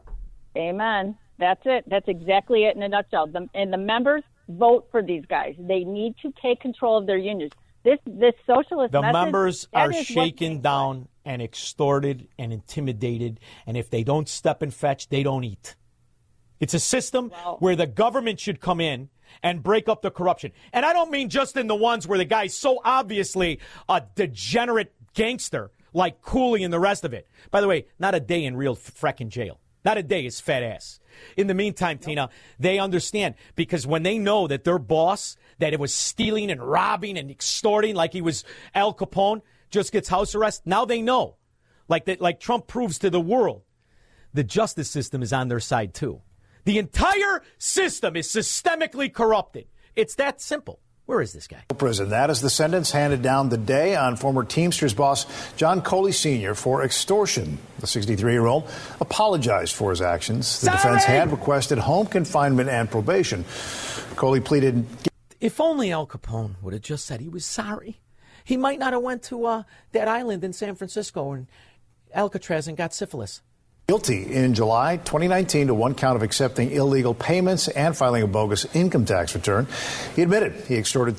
Speaker 26: Amen. That's it. That's exactly it in a nutshell. And the members vote for these guys. They need to take control of their unions. This socialist
Speaker 3: The
Speaker 26: message,
Speaker 3: members are shaken down and extorted and intimidated, and if they don't step and fetch, they don't eat. It's a system where the government should come in and break up the corruption. And I don't mean just in the ones where the guy's so obviously a degenerate gangster like Cooley and the rest of it. By the way, not a day in real fracking jail. Not a day, his fat ass. In the meantime, Tina, they understand because when they know that their boss, that it was stealing and robbing and extorting like he was Al Capone, just gets house arrest, now they know. Like Trump proves to the world, the justice system is on their side too. The entire system is systemically corrupted. It's that simple. Where is this guy?
Speaker 7: Prison. That is the sentence handed down today on former Teamsters boss John Coley Sr. for extortion. The 63-year-old apologized for his actions. The defense had requested home confinement and probation. Coley pleaded.
Speaker 3: If only Al Capone would have just said he was sorry, he might not have went to that island in San Francisco and Alcatraz and got syphilis.
Speaker 7: Guilty in July 2019 to one count of accepting illegal payments and filing a bogus income tax return. He admitted he extorted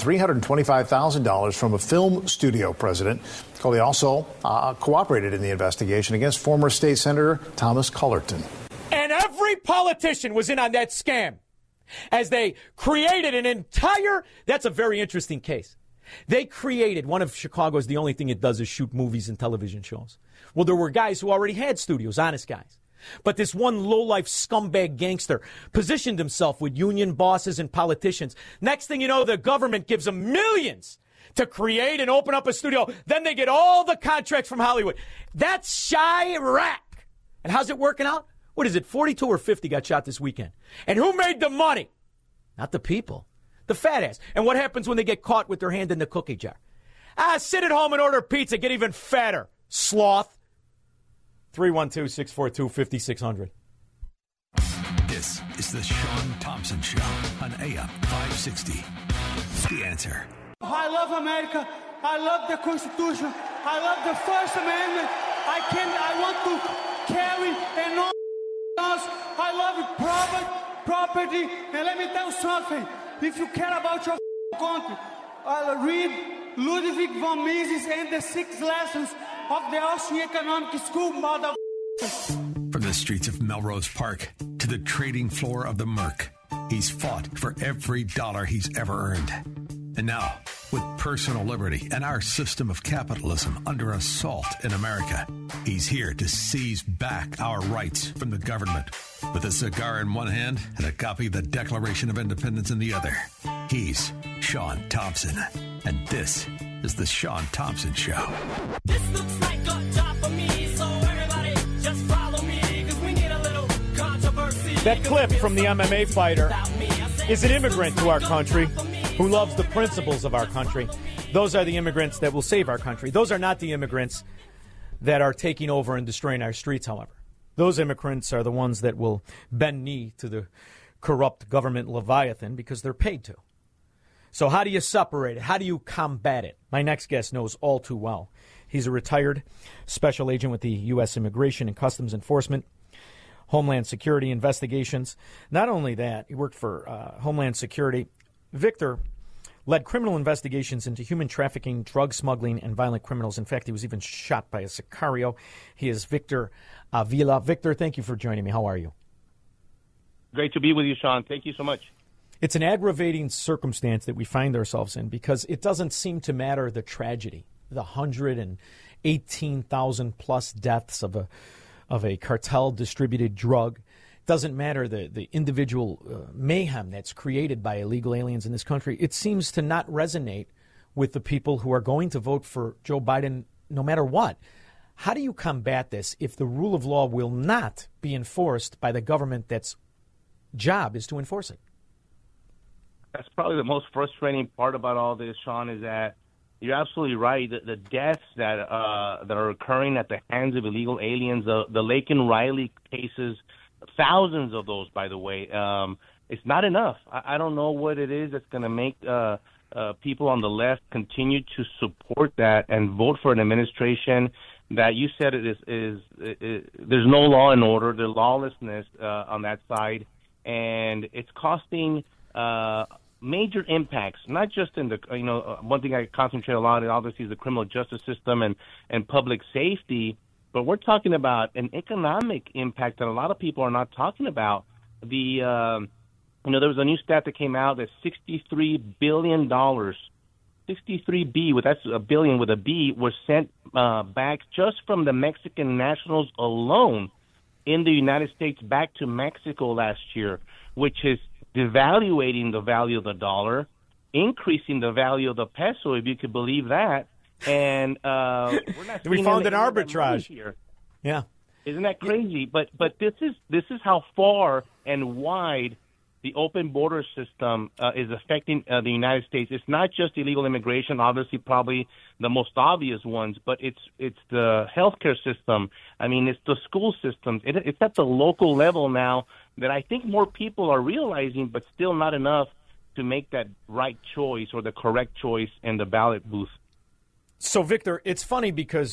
Speaker 7: $325,000 from a film studio president. Coley also cooperated in the investigation against former state senator Thomas Cullerton.
Speaker 3: And every politician was in on that scam as they created an entire, that's a very interesting case. They created, one of Chicago's, the only thing it does is shoot movies and television shows. Well, there were guys who already had studios, honest guys. But this one low-life scumbag gangster positioned himself with union bosses and politicians. Next thing you know, the government gives them millions to create and open up a studio. Then they get all the contracts from Hollywood. That's Chirac. And how's it working out? What is it, 42 or 50 got shot this weekend? And who made the money? Not the people. The fat ass. And what happens when they get caught with their hand in the cookie jar? Sit at home and order pizza. Get even fatter. Sloth. 312-642-5600.
Speaker 1: This is the Sean Thompson Show on AM 560. The Answer.
Speaker 2: I love America. I love the Constitution. I love the First Amendment. I want to carry and all else. I love property. And let me tell you something. If you care about your country, read Ludwig von Mises and the 6 lessons of the Austrian Economic School, mother.
Speaker 1: From the streets of Melrose Park to the trading floor of the Merc, he's fought for every dollar he's ever earned. And now, with personal liberty and our system of capitalism under assault in America, he's here to seize back our rights from the government. With a cigar in one hand and a copy of the Declaration of Independence in the other, he's Sean Thompson. And this is the Sean Thompson Show.
Speaker 15: This looks like a job for me, so everybody just follow me, because we need a little controversy.
Speaker 3: That clip from the MMA fighter is an immigrant to our country who loves the principles of our country. Those are the immigrants that will save our country. Those are not the immigrants that are taking over and destroying our streets, however. Those immigrants are the ones that will bend knee to the corrupt government Leviathan because they're paid to. So how do you separate it? How do you combat it? My next guest knows all too well. He's a retired special agent with the U.S. Immigration and Customs Enforcement, Homeland Security Investigations. Not only that, he worked for Homeland Security. Victor led criminal investigations into human trafficking, drug smuggling, and violent criminals. In fact, he was even shot by a Sicario. He is Victor Avila. Victor, thank you for joining me. How are you?
Speaker 17: Great to be with you, Sean. Thank you so much.
Speaker 3: It's an aggravating circumstance that we find ourselves in because it doesn't seem to matter the tragedy, the 118,000-plus deaths of a cartel-distributed drug. Doesn't matter the individual mayhem that's created by illegal aliens in this country. It seems to not resonate with the people who are going to vote for Joe Biden no matter what. How do you combat this if the rule of law will not be enforced by the government that's job is to enforce it?
Speaker 17: That's probably the most frustrating part about all this, Sean, is that you're absolutely right. The deaths that are occurring at the hands of illegal aliens, the Laken Riley cases, thousands of those, by the way, it's not enough. I don't know what it is that's going to make people on the left continue to support that and vote for an administration that you said there's no law and order, there's lawlessness on that side, and it's costing major impacts, not just in the, one thing I concentrate a lot on obviously is the criminal justice system and public safety, but we're talking about an economic impact that a lot of people are not talking about. There was a new stat that came out that $63 billion, 63B, that's a billion with a B, was sent back just from the Mexican nationals alone in the United States back to Mexico last year, which is devaluating the value of the dollar, increasing the value of the peso, if you could believe that. And we're not
Speaker 3: we found an arbitrage here. Yeah,
Speaker 17: isn't that crazy? But this is how far and wide the open border system is affecting the United States. It's not just illegal immigration, obviously, probably the most obvious ones, but it's the healthcare system. I mean, it's the school systems. It's at the local level now that I think more people are realizing, but still not enough to make that right choice or the correct choice in the ballot booth.
Speaker 3: So, Victor, it's funny because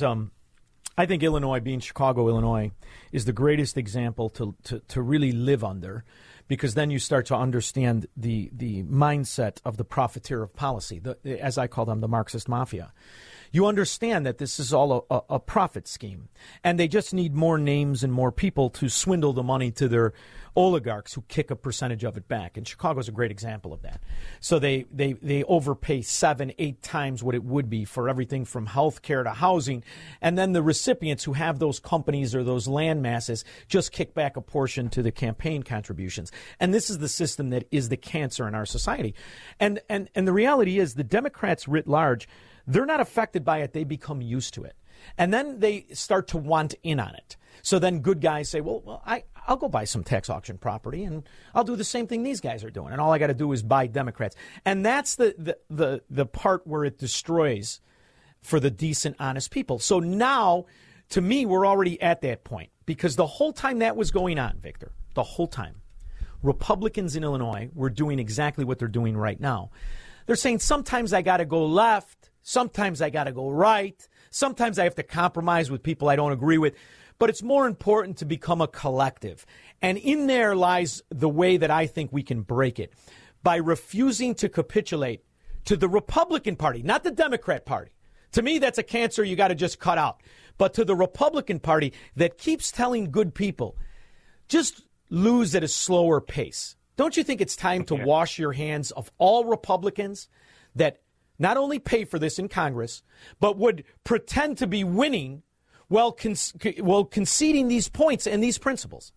Speaker 3: I think Illinois, being Chicago, Illinois, is the greatest example to really live under, because then you start to understand the mindset of the profiteer of policy, as I call them, the Marxist mafia. You understand that this is all a profit scheme, and they just need more names and more people to swindle the money to their oligarchs who kick a percentage of it back. And Chicago's a great example of that. So they overpay 7-8 times what it would be for everything from health care to housing. And then the recipients who have those companies or those land masses just kick back a portion to the campaign contributions. And this is the system that is the cancer in our society. And the reality is the Democrats writ large, they're not affected by it. They become used to it. And then they start to want in on it. So then good guys say, well, I'll go buy some tax auction property and I'll do the same thing these guys are doing. And all I got to do is buy Democrats. And that's the part where it destroys for the decent, honest people. So now, to me, we're already at that point, because the whole time that was going on, Victor, the whole time, Republicans in Illinois were doing exactly what they're doing right now. They're saying sometimes I got to go left. Sometimes I got to go right. Sometimes I have to compromise with people I don't agree with. But it's more important to become a collective. And in there lies the way that I think we can break it, by refusing to capitulate to the Republican Party, not the Democrat Party. To me, that's a cancer you got to just cut out. But to the Republican Party that keeps telling good people, just lose at a slower pace. Don't you think it's time to wash your hands of all Republicans that not only pay for this in Congress, but would pretend to be winning while conceding these points and these principles?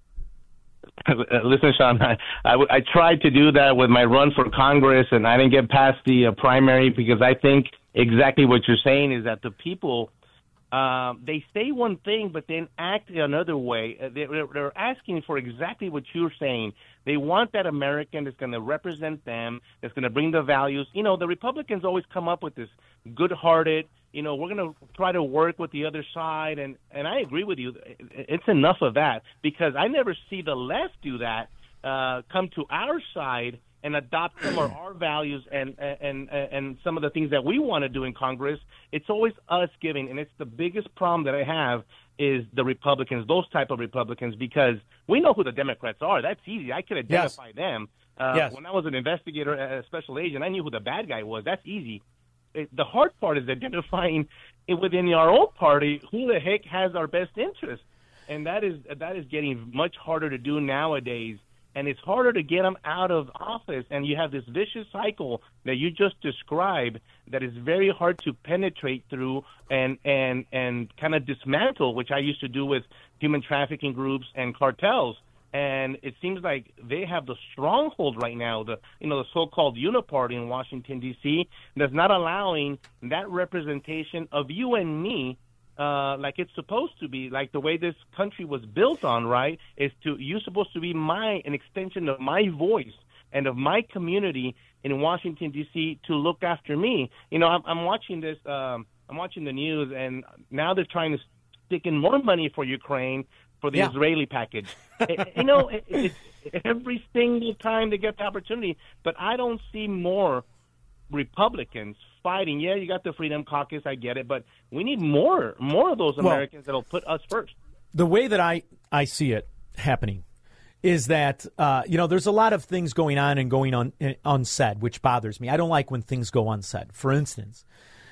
Speaker 17: Listen, Sean, I tried to do that with my run for Congress, and I didn't get past the primary, because I think exactly what you're saying is that the people, they say one thing but then act another way. They're asking for exactly what you're saying. They want that American that's going to represent them, that's going to bring the values. The Republicans always come up with this good-hearted, we're going to try to work with the other side. And I agree with you. It's enough of that, because I never see the left do that, come to our side and adopt some of our values and some of the things that we want to do in Congress. It's always us giving, and it's the biggest problem that I have is the Republicans, those type of Republicans, because we know who the Democrats are. That's easy. I could identify them. When I was an investigator, a special agent, I knew who the bad guy was. That's easy. The hard part is identifying within our own party who the heck has our best interest, and that is getting much harder to do nowadays. And it's harder to get them out of office, and you have this vicious cycle that you just described that is very hard to penetrate through and kind of dismantle, which I used to do with human trafficking groups and cartels. And it seems like they have the stronghold right now, the so-called uniparty in Washington, D.C., that's not allowing that representation of you and me like it's supposed to be, like the way this country was built on, right, you're supposed to be an extension of my voice and of my community in Washington, D.C., to look after me. I'm watching this, I'm watching the news, and now they're trying to stick in more money for Ukraine for the Israeli package. It's every single time they get the opportunity, but I don't see more Republicans fighting. Yeah, you got the Freedom Caucus, I get it, but we need more of those Americans that'll put us first.
Speaker 3: The way that I see it happening is that, there's a lot of things going on and going on unsaid, which bothers me. I don't like when things go unsaid. For instance,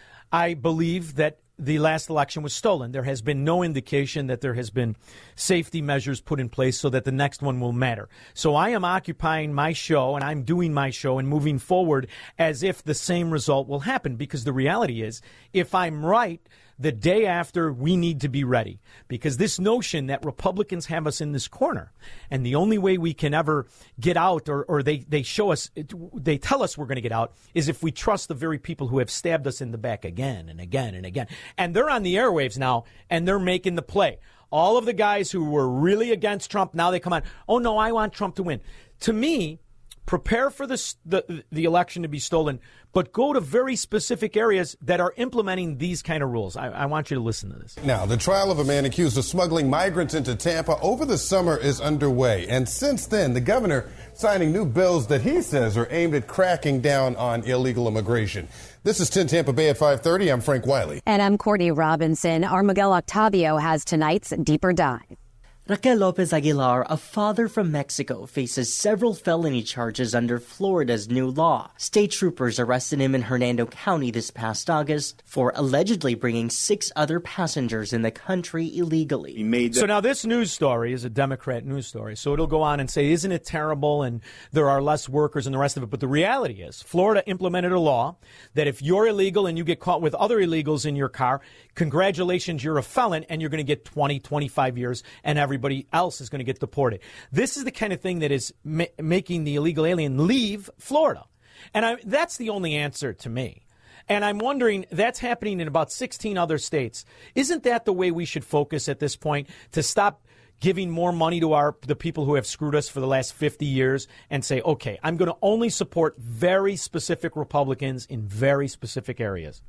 Speaker 3: I believe that the last election was stolen. There has been no indication that there has been safety measures put in place so that the next one will matter. So I am occupying my show, and I'm doing my show and moving forward as if the same result will happen, because the reality is, if I'm right, the day after, we need to be ready, because this notion that Republicans have us in this corner, and the only way we can ever get out, or they show us, they tell us we're going to get out, is if we trust the very people who have stabbed us in the back again and again and again. And they're on the airwaves now, and they're making the play. All of the guys who were really against Trump, now they come on, oh no, I want Trump to win. To me, prepare for the election to be stolen, but go to very specific areas that are implementing these kind of rules. I want you to listen to this.
Speaker 14: Now, the trial of a man accused of smuggling migrants into Tampa over the summer is underway. And since then, the governor signing new bills that he says are aimed at cracking down on illegal immigration. This is 10 Tampa Bay at 5:30. I'm Frank Wiley.
Speaker 19: And I'm Courtney Robinson. Our Miguel Octavio has tonight's Deeper Dive.
Speaker 20: Raquel Lopez Aguilar, a father from Mexico, faces several felony charges under Florida's new law. State troopers arrested him in Hernando County this past August for allegedly bringing 6 other passengers in the country illegally.
Speaker 3: So now this news story is a Democrat news story. So it'll go on and say, isn't it terrible, and there are less workers and the rest of it. But the reality is Florida implemented a law that if you're illegal and you get caught with other illegals in your car, congratulations, you're a felon, and you're going to get 20, 25 years, and everybody else is going to get deported. This is the kind of thing that is making the illegal alien leave Florida. And that's the only answer to me. And I'm wondering, that's happening in about 16 other states. Isn't that the way we should focus at this point, to stop giving more money to the people who have screwed us for the last 50 years and say, okay, I'm going to only support very specific Republicans in very specific areas?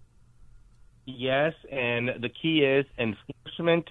Speaker 17: Yes, and the key is enforcement.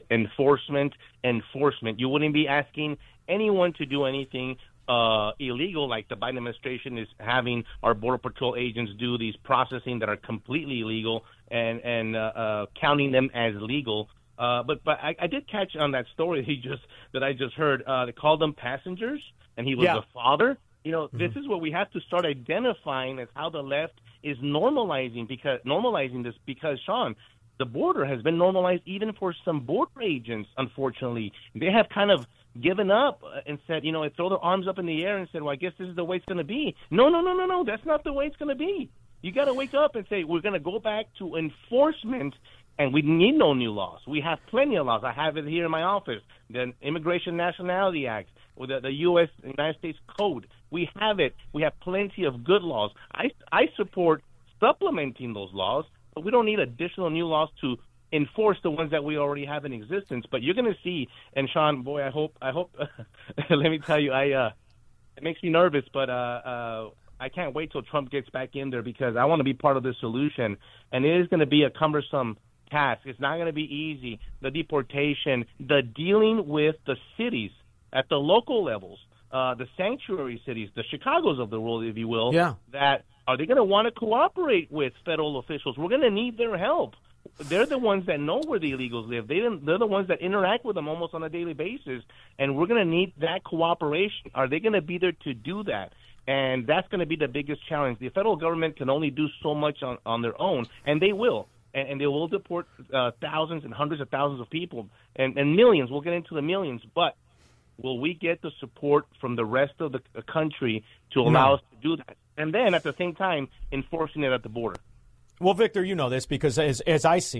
Speaker 17: You wouldn't be asking anyone to do anything illegal, like the Biden administration is having our Border Patrol agents do these processing that are completely illegal and counting them as legal. But I did catch on that story that I just heard. They called them passengers, and he was a father. This is what we have to start identifying as how the left is normalizing this because, Sean, the border has been normalized even for some border agents, unfortunately. They have kind of given up and said, throw their arms up in the air and said, well, I guess this is the way it's going to be. No, that's not the way it's going to be. You got to wake up and say, we're going to go back to enforcement, and we need no new laws. We have plenty of laws. I have it here in my office, the Immigration Nationality Act, or the U.S. United States Code. We have it. We have plenty of good laws. I support supplementing those laws, but we don't need additional new laws to enforce the ones that we already have in existence. But you're going to see, and Sean, boy, I hope. Let me tell you, it makes me nervous, but I can't wait till Trump gets back in there, because I want to be part of the solution, and it is going to be a cumbersome task. It's not going to be easy. The deportation, the dealing with the cities at the local levels, the sanctuary cities, the Chicagos of the world, if you will, that are they going to want to cooperate with federal officials? We're going to need their help. They're the ones that know where the illegals live. They're the ones that interact with them almost on a daily basis, and we're going to need that cooperation. Are they going to be there to do that? And that's going to be the biggest challenge. The federal government can only do so much on their own, and they will. And they will deport thousands and hundreds of thousands of people, and millions. We'll get into the millions, but will we get the support from the rest of the country to allow us to do that? And then, at the same time, enforcing it at the border.
Speaker 3: Well, Victor, you know this, because as I see it,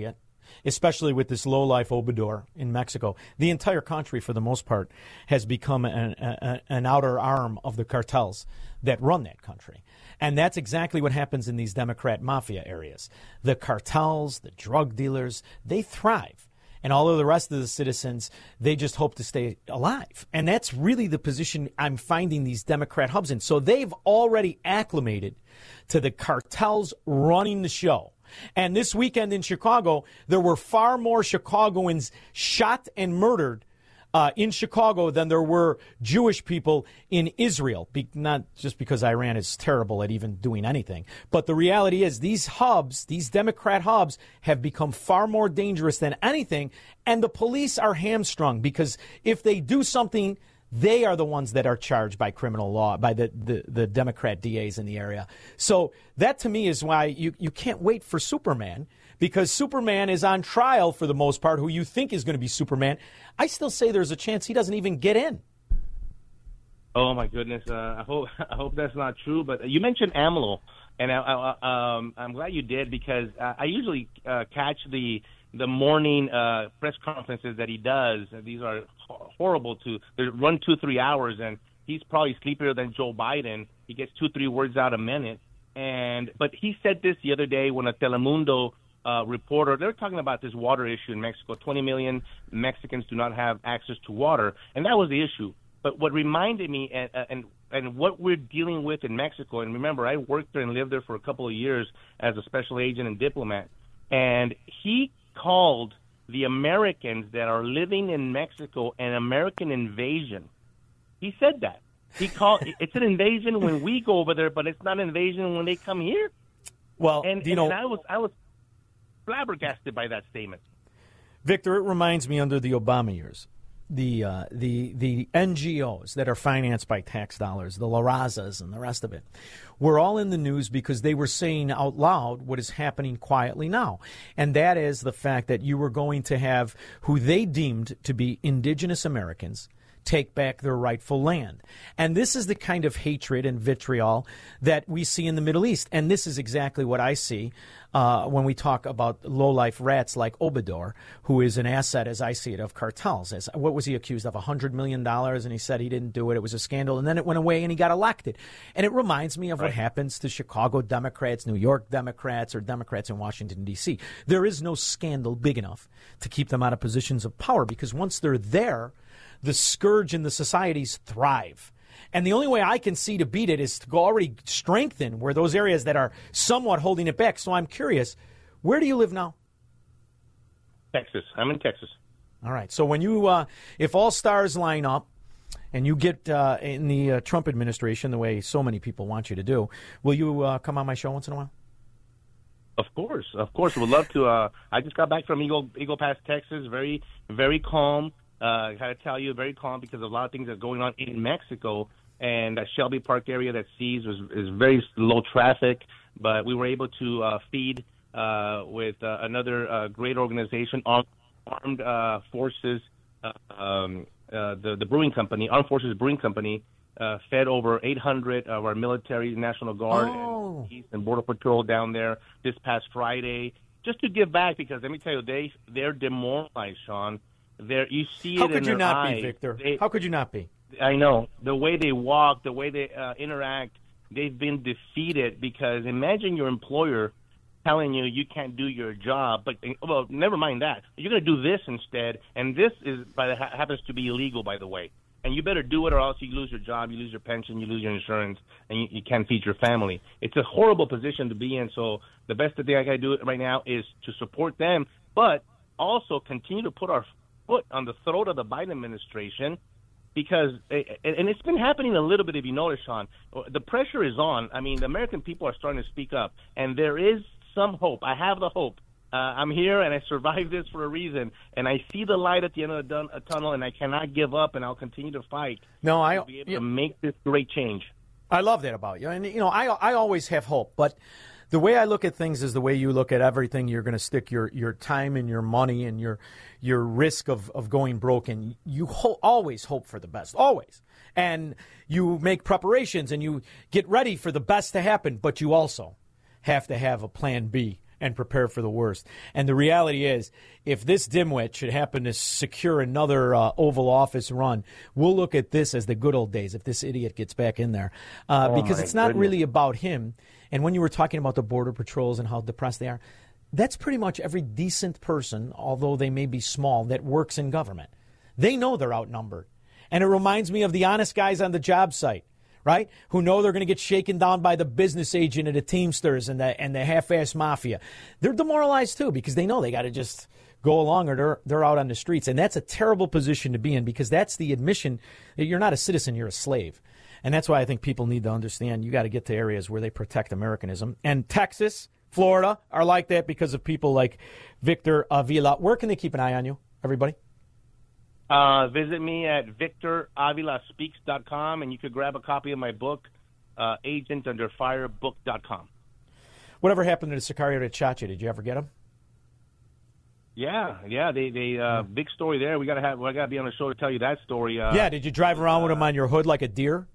Speaker 3: especially with this lowlife Obrador in Mexico. The entire country, for the most part, has become an outer arm of the cartels that run that country. And that's exactly what happens in these Democrat mafia areas. The cartels, the drug dealers, they thrive. And all of the rest of the citizens, they just hope to stay alive. And that's really the position I'm finding these Democrat hubs in. So they've already acclimated to the cartels running the show. And this weekend in Chicago, there were far more Chicagoans shot and murdered in Chicago than there were Jewish people in Israel. Not just because Iran is terrible at even doing anything. But the reality is these hubs, these Democrat hubs, have become far more dangerous than anything. And the police are hamstrung because if they do something, they are the ones that are charged by criminal law, by the Democrat DAs in the area. So that, to me, is why you can't wait for Superman, because Superman is on trial for the most part, who you think is going to be Superman. I still say there's a chance he doesn't even get in.
Speaker 17: Oh, my goodness. I hope that's not true. But you mentioned AMLO, and I'm glad you did, because I usually catch the morning press conferences that he does. These are horrible they run 2-3 hours, and he's probably sleepier than Joe Biden. He gets 2-3 words out a minute. But he said this the other day when a Telemundo reporter, they were talking about this water issue in Mexico. 20 million Mexicans do not have access to water, and that was the issue. But what reminded me, and what we're dealing with in Mexico, and remember, I worked there and lived there for a couple of years as a special agent and diplomat, and he called the Americans that are living in Mexico an American invasion. He said that. He called it's an invasion when we go over there, but it's not an invasion when they come here.
Speaker 3: Well,
Speaker 17: and I was flabbergasted by that statement.
Speaker 3: Victor, it reminds me under the Obama years, the NGOs that are financed by tax dollars, the La Razas and the rest of it, were all in the news because they were saying out loud what is happening quietly now. And that is the fact that you were going to have who they deemed to be indigenous Americans take back their rightful land. And this is the kind of hatred and vitriol that we see in the Middle East. And this is exactly what I see when we talk about low-life rats like Obrador, who is an asset, as I see it, of cartels. What was he accused of? $100 million, and he said he didn't do it. It was a scandal. And then it went away, and he got elected. And it reminds me of what happens to Chicago Democrats, New York Democrats, or Democrats in Washington, D.C. There is no scandal big enough to keep them out of positions of power, because once they're there, the scourge in the societies thrive. And the only way I can see to beat it is to go already strengthen where those areas that are somewhat holding it back. So I'm curious, where do you live now?
Speaker 17: Texas. I'm in Texas.
Speaker 3: All right. So when you, if all stars line up and you get in the Trump administration the way so many people want you to do, will you come on my show once in a while?
Speaker 17: Of course. We'd love to. I just got back from Eagle Pass, Texas. Very, very calm. I got to tell you, very calm because of a lot of things that are going on in Mexico. And that Shelby Park area that sees is very low traffic. But we were able to feed with another great organization, Armed Forces, the brewing company, Armed Forces Brewing Company, fed over 800 of our military, National Guard, and East and Border Patrol down there this past Friday, just to give back, because let me tell you, they're demoralized, Sean. You see it in their eyes.
Speaker 3: How could you not be, Victor? How could you not be?
Speaker 17: I know. The way they walk, the way they interact, they've been defeated, because imagine your employer telling you can't do your job, but, well, never mind that. You're going to do this instead, and this happens to be illegal, by the way. And you better do it, or else you lose your job, you lose your pension, you lose your insurance, and you can't feed your family. It's a horrible position to be in, so the best thing I can do right now is to support them, but also continue to put our foot on the throat of the Biden administration, because, and it's been happening a little bit, if you notice, Sean, the pressure is on. I mean, the American people are starting to speak up, and there is some hope. I have the hope. I'm here, and I survived this for a reason, and I see the light at the end of the tunnel, and I cannot give up, and I'll continue to fight to be able to make this great change.
Speaker 3: I love that about you. And, I always have hope, but the way I look at things is the way you look at everything. You're going to stick your time and your money and your risk of going broke, and you always hope for the best, always. And you make preparations, and you get ready for the best to happen, but you also have to have a plan B and prepare for the worst. And the reality is, if this dimwit should happen to secure another Oval Office run, we'll look at this as the good old days if this idiot gets back in there. Because it's not really about him. And when you were talking about the Border Patrols and how depressed they are, that's pretty much every decent person, although they may be small, that works in government. They know they're outnumbered. And it reminds me of the honest guys on the job site, right, who know they're going to get shaken down by the business agent and the Teamsters and the half-ass mafia. They're demoralized, too, because they know they got to just go along or they're out on the streets. And that's a terrible position to be in, because that's the admission that you're not a citizen, you're a slave. And that's why I think people need to understand you got to get to areas where they protect Americanism. And Texas, Florida are like that because of people like Victor Avila. Where can they keep an eye on you, everybody?
Speaker 17: Visit me at VictorAvilaSpeaks.com, and you could grab a copy of my book, AgentUnderFireBook.com.
Speaker 3: Whatever happened to the Sicario de Chacha? Did you ever get him?
Speaker 17: Yeah. They big story there. I gotta be on the show to tell you that story.
Speaker 3: Did you drive around with him on your hood like a deer?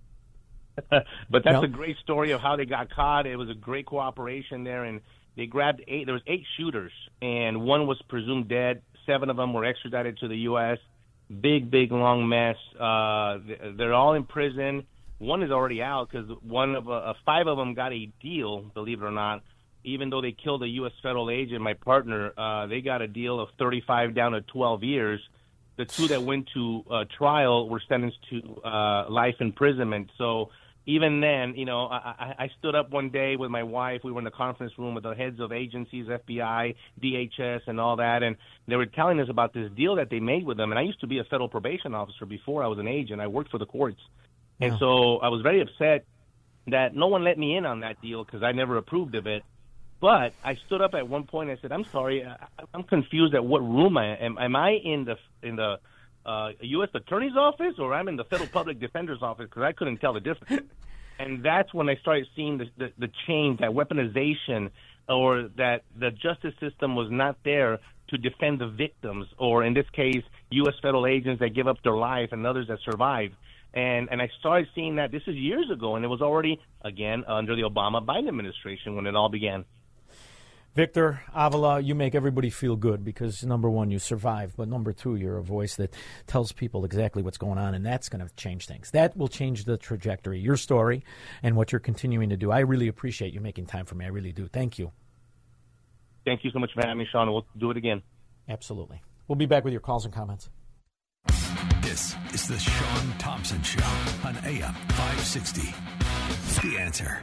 Speaker 17: But that's a great story of how they got caught. It was a great cooperation there, and they grabbed there was 8 shooters, and one was presumed dead. 7 of them were extradited to the U.S. Big, long mess. They're all in prison. One is already out because 5 of them got a deal, believe it or not. Even though they killed a U.S. federal agent, my partner, they got a deal of 35 down to 12 years. The 2 that went to trial were sentenced to life imprisonment. So even then, I stood up one day with my wife. We were in the conference room with the heads of agencies, FBI, DHS, and all that, and they were telling us about this deal that they made with them. And I used to be a federal probation officer before I was an agent. I worked for the courts. Yeah. And so I was very upset that no one let me in on that deal because I never approved of it. But I stood up at one point and I said, I'm sorry, I'm confused at what room I am. Am I in the U.S. Attorney's Office or I'm in the Federal Public Defender's Office? Because I couldn't tell the difference. And that's when I started seeing the change, that weaponization, or that the justice system was not there to defend the victims, or in this case, U.S. federal agents that give up their life and others that survive. And I started seeing that. This is years ago, and it was already, again, under the Obama-Biden administration when it all began.
Speaker 3: Victor Avila, you make everybody feel good because, number one, you survived, but number two, you're a voice that tells people exactly what's going on, and that's going to change things. That will change the trajectory, your story, and what you're continuing to do. I really appreciate you making time for me. I really do. Thank you.
Speaker 17: Thank you so much for having me, Sean. We'll do it again.
Speaker 3: Absolutely. We'll be back with your calls and comments.
Speaker 1: This is the Sean Thompson Show on AM 560. The Answer.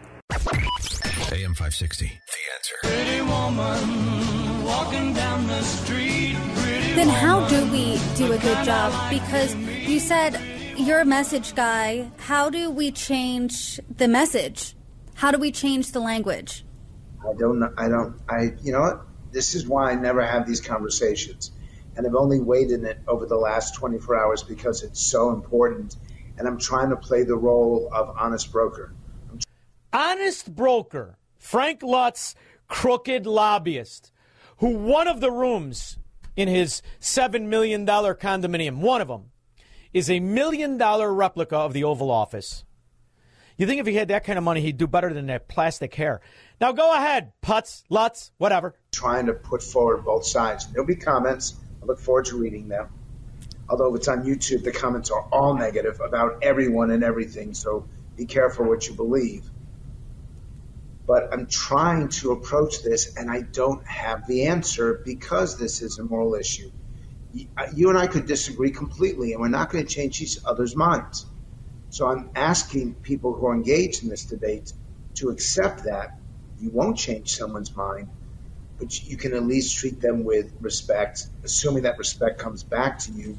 Speaker 1: AM 560. The Answer.
Speaker 15: Pretty woman walking down the street.
Speaker 4: Then how do we do a good job? Because you said you're a message guy. How do we change the message? How do we change the language?
Speaker 21: I don't know. You know what? This is why I never have these conversations. And I've only waited it over the last 24 hours because it's so important. And I'm trying to play the role of honest broker.
Speaker 3: Honest broker, Frank Lutz, crooked lobbyist, who one of the rooms in his $7 million condominium, one of them, is $1 million replica of the Oval Office. You think if he had that kind of money, he'd do better than that plastic hair. Now go ahead, Putz, Lutz, whatever.
Speaker 21: Trying to put forward both sides. There'll be comments. I look forward to reading them. Although if it's on YouTube, the comments are all negative about everyone and everything, so be careful what you believe. But I'm trying to approach this, and I don't have the answer because this is a moral issue. You and I could disagree completely, and we're not going to change each other's minds. So I'm asking people who are engaged in this debate to accept that. You won't change someone's mind, but you can at least treat them with respect, assuming that respect comes back to you.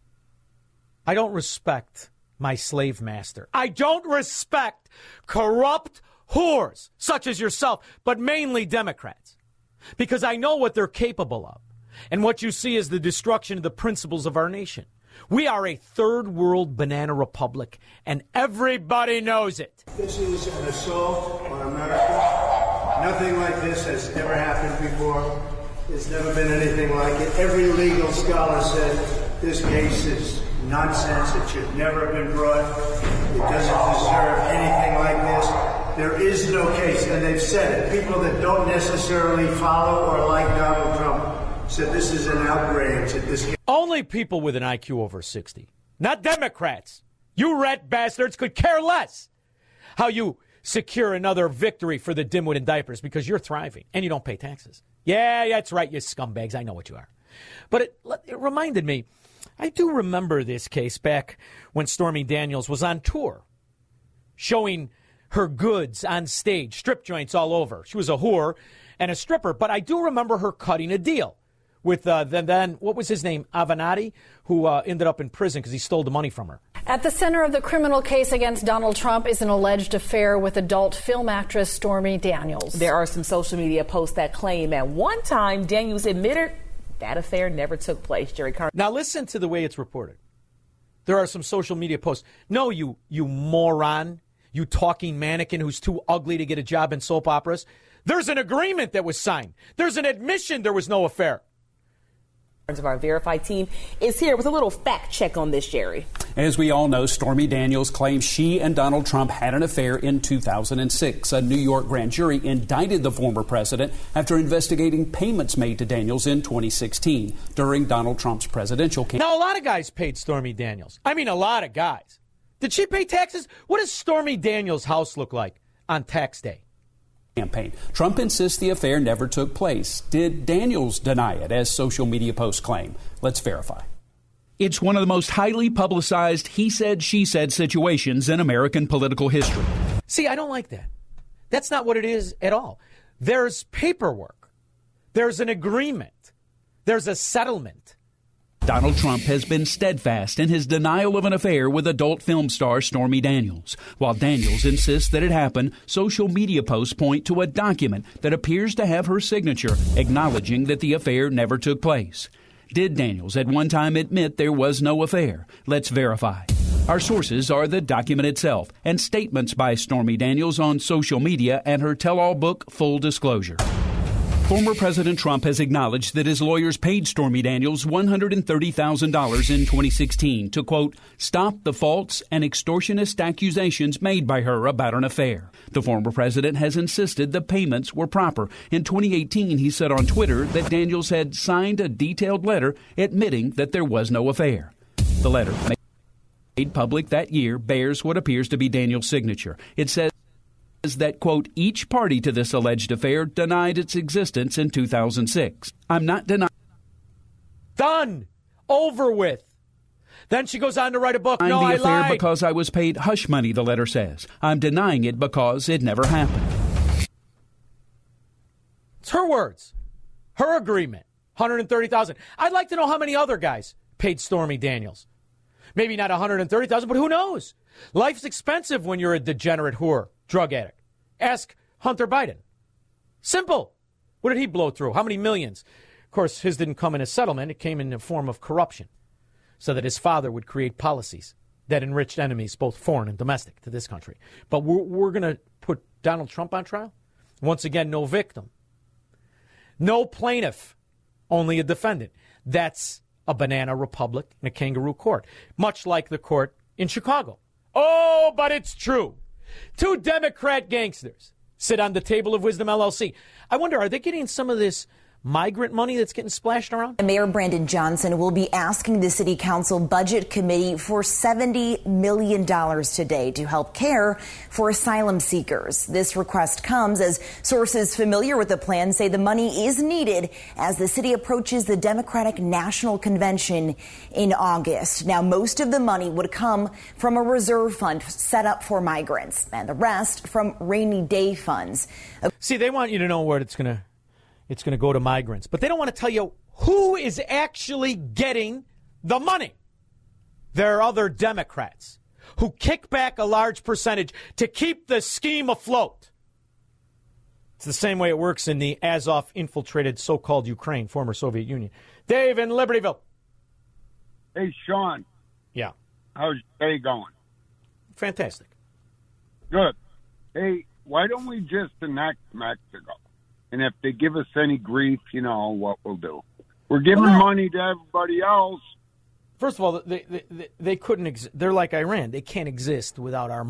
Speaker 3: I don't respect my slave master. I don't respect corrupt whores such as yourself, but mainly Democrats, because I know what they're capable of. And what you see is the destruction of the principles of our nation. We are a third world banana republic, and everybody knows it.
Speaker 22: This is an assault on America. Nothing like this has ever happened before. There's never been anything like it. Every legal scholar said this case is nonsense. It should never have been brought. It doesn't deserve anything like this. There is no case, and they've said it. People that don't necessarily follow or like Donald Trump said this is an outrage.
Speaker 3: Only people with an IQ over 60, not Democrats. You rat bastards could care less how you secure another victory for the dimwit in diapers because you're thriving and you don't pay taxes. Yeah, that's right, you scumbags. I know what you are. But it reminded me, I do remember this case back when Stormy Daniels was on tour, showing her goods on stage, strip joints all over. She was a whore and a stripper, but I do remember her cutting a deal with then what was his name, Avenatti, who ended up in prison because he stole the money from her.
Speaker 5: At the center of the criminal case against Donald Trump is an alleged affair with adult film actress Stormy Daniels.
Speaker 9: There are some social media posts that claim at one time Daniels admitted that affair never took place. Jerry Carr.
Speaker 3: Now listen to the way it's reported. There are some social media posts. No, you moron, you talking mannequin who's too ugly to get a job in soap operas. There's an agreement that was signed. There's an admission there was no affair.
Speaker 9: Of our Verified team is here with a little fact check on this, Jerry.
Speaker 11: As we all know, Stormy Daniels claims she and Donald Trump had an affair in 2006. A New York grand jury indicted the former president after investigating payments made to Daniels in 2016 during Donald Trump's presidential campaign.
Speaker 3: Now, a lot of guys paid Stormy Daniels. I mean, a lot of guys. Did she pay taxes? What does Stormy Daniels' house look like on tax day?
Speaker 11: Campaign. Trump insists the affair never took place. Did Daniels deny it, as social media posts claim? Let's verify.
Speaker 23: It's one of the most highly publicized he said, she said situations in American political history.
Speaker 3: See, I don't like that. That's not what it is at all. There's paperwork. There's an agreement. There's a settlement.
Speaker 23: Donald Trump has been steadfast in his denial of an affair with adult film star Stormy Daniels. While Daniels insists that it happened, social media posts point to a document that appears to have her signature, acknowledging that the affair never took place. Did Daniels at one time admit there was no affair? Let's verify. Our sources are the document itself and statements by Stormy Daniels on social media and her tell-all book, Full Disclosure. Former President Trump has acknowledged that his lawyers paid Stormy Daniels $130,000 in 2016 to, quote, stop the false and extortionist accusations made by her about an affair. The former president has insisted the payments were proper. In 2018, he said on Twitter that Daniels had signed a detailed letter admitting that there was no affair. The letter, made public that year, bears what appears to be Daniels' signature. It says that, quote, each party to this alleged affair denied its existence in 2006. I'm not denying.
Speaker 3: Done. Over with. Then she goes on to write a book. No, I lied.
Speaker 23: Because I was paid hush money, the letter says. I'm denying it because it never happened.
Speaker 3: It's her words. Her agreement. $130,000. I'd like to know how many other guys paid Stormy Daniels. Maybe not $130,000, but who knows? Life's expensive when you're a degenerate whore, drug addict. Ask Hunter Biden. Simple. What did he blow through? How many millions? Of course, his didn't come in a settlement. It came in the form of corruption so that his father would create policies that enriched enemies, both foreign and domestic, to this country. But we're going to put Donald Trump on trial? Once again, no victim. No plaintiff, only a defendant. That's a banana republic and a kangaroo court, much like the court in Chicago. Oh, but it's true. Two Democrat gangsters sit on the table of Wisdom LLC. I wonder, are they getting some of this migrant money that's getting splashed around?
Speaker 24: Mayor Brandon Johnson will be asking the City Council Budget Committee for $70 million today to help care for asylum seekers. This request comes as sources familiar with the plan say the money is needed as the city approaches the Democratic National Convention in August. Now, most of the money would come from a reserve fund set up for migrants and the rest from rainy day funds.
Speaker 3: See, they want you to know where it's going to go to migrants. But they don't want to tell you who is actually getting the money. There are other Democrats who kick back a large percentage to keep the scheme afloat. It's the same way it works in the Azov-infiltrated so-called Ukraine, former Soviet Union. Dave in Libertyville.
Speaker 25: Hey, Sean.
Speaker 3: Yeah.
Speaker 25: How's your day going?
Speaker 3: Fantastic.
Speaker 25: Good. Hey, why don't we just enact Mexico? And if they give us any grief, you know what we'll do. We're giving money to everybody else.
Speaker 3: First of all, they couldn't. They're like Iran. They can't exist without our money.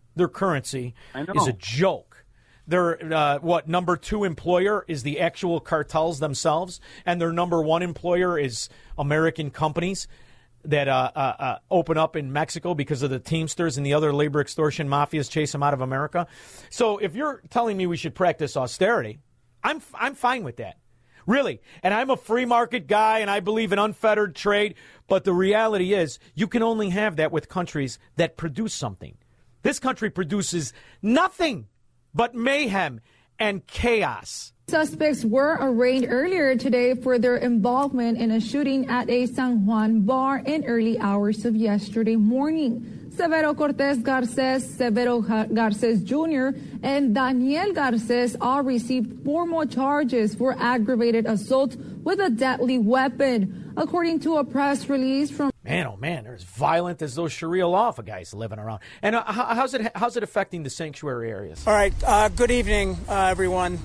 Speaker 3: Their currency is a joke. Their number 2 employer is the actual cartels themselves, and their number 1 employer is American companies that open up in Mexico because of the Teamsters and the other labor extortion mafias chase them out of America. So if you're telling me we should practice austerity, I'm fine with that. Really. And I'm a free market guy, and I believe in unfettered trade. But the reality is you can only have that with countries that produce something. This country produces nothing but mayhem and chaos.
Speaker 6: Suspects were arraigned earlier today for their involvement in a shooting at a San Juan bar in early hours of yesterday morning. Severo Cortez Garces, Severo Garces Jr., and Daniel Garces all received 4 more charges for aggravated assault with a deadly weapon, according to a press release from.
Speaker 3: Man, oh man, they're as violent as those Sharia law for guys living around. And how's it affecting the sanctuary areas?
Speaker 8: All right. Good evening, everyone.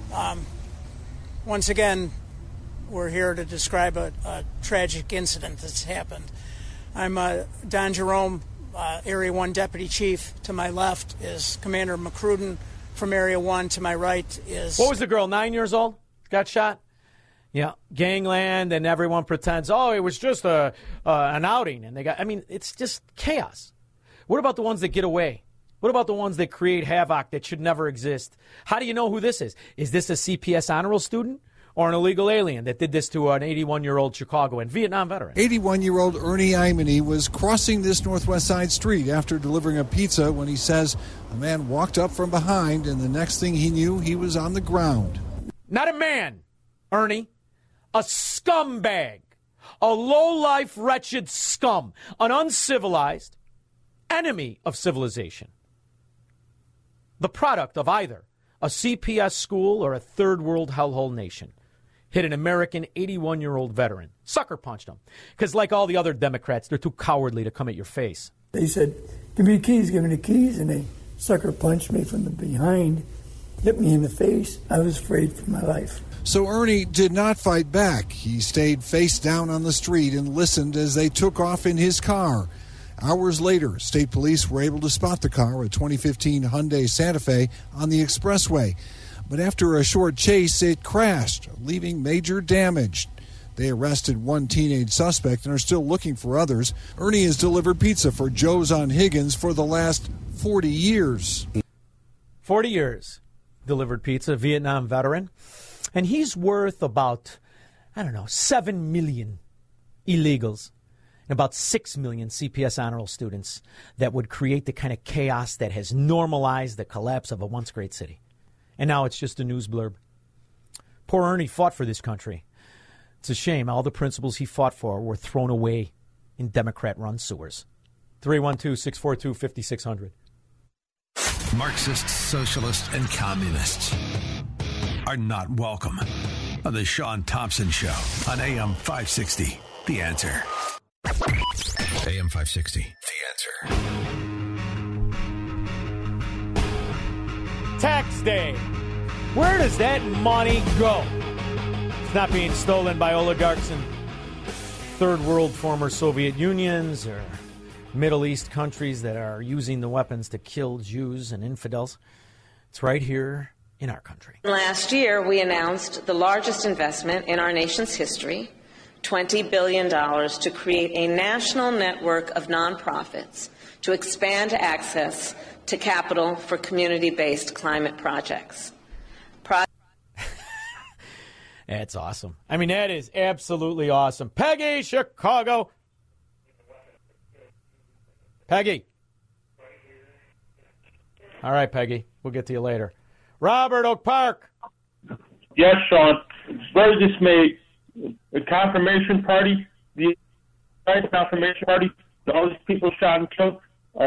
Speaker 8: Once again, we're here to describe a tragic incident that's happened. I'm Don Jerome, Area 1 Deputy Chief. To my left is Commander McCruden from Area 1. To my right is...
Speaker 3: What was the girl, 9 years old? Got shot? Yeah, gangland, and everyone pretends, it was just an outing. And it's just chaos. What about the ones that get away? What about the ones that create havoc that should never exist? How do you know who this is? Is this a CPS honor roll student or an illegal alien that did this to an 81-year-old Chicago and Vietnam veteran?
Speaker 10: 81-year-old Ernie Imony was crossing this Northwest Side Street after delivering a pizza when he says a man walked up from behind, and the next thing he knew, he was on the ground.
Speaker 3: Not a man, Ernie. A scumbag. A low-life, wretched scum. An uncivilized enemy of civilization. The product of either a CPS school or a third-world hellhole nation. Hit an American 81-year-old veteran. Sucker punched him. Because like all the other Democrats, they're too cowardly to come at your face.
Speaker 12: They said, give me the keys, give me the keys. And they sucker punched me from the behind, hit me in the face. I was afraid for my life.
Speaker 10: So Ernie did not fight back. He stayed face down on the street and listened as they took off in his car. Hours later, state police were able to spot the car, a 2015 Hyundai Santa Fe, on the expressway. But after a short chase, it crashed, leaving major damage. They arrested 1 teenage suspect and are still looking for others. Ernie has delivered pizza for Joe's on Higgins for the last 40 years.
Speaker 3: 40 years. Delivered pizza, Vietnam veteran. And he's worth about, 7 million illegals. And about 6 million CPS honor roll students that would create the kind of chaos that has normalized the collapse of a once great city. And now it's just a news blurb. Poor Ernie fought for this country. It's a shame. All the principles he fought for were thrown away in Democrat-run sewers. 312-642-5600.
Speaker 1: Marxists, socialists, and communists are not welcome on the Sean Thompson Show on AM 560. The Answer. AM 560. The Answer.
Speaker 3: Tax day. Where does that money go? It's not being stolen by oligarchs in third world former Soviet unions or Middle East countries that are using the weapons to kill Jews and infidels. It's right here in our country.
Speaker 13: Last year, we announced the largest investment in our nation's history, $20 billion to create a national network of nonprofits to expand access to capital for community-based climate projects.
Speaker 3: That's awesome. I mean, that is absolutely awesome. Peggy, Chicago. Peggy. All right, Peggy. We'll get to you later. Robert, Oak Park.
Speaker 16: Yes, Sean. It's very dismayed. The confirmation party, the confirmation party, all these people shot and killed.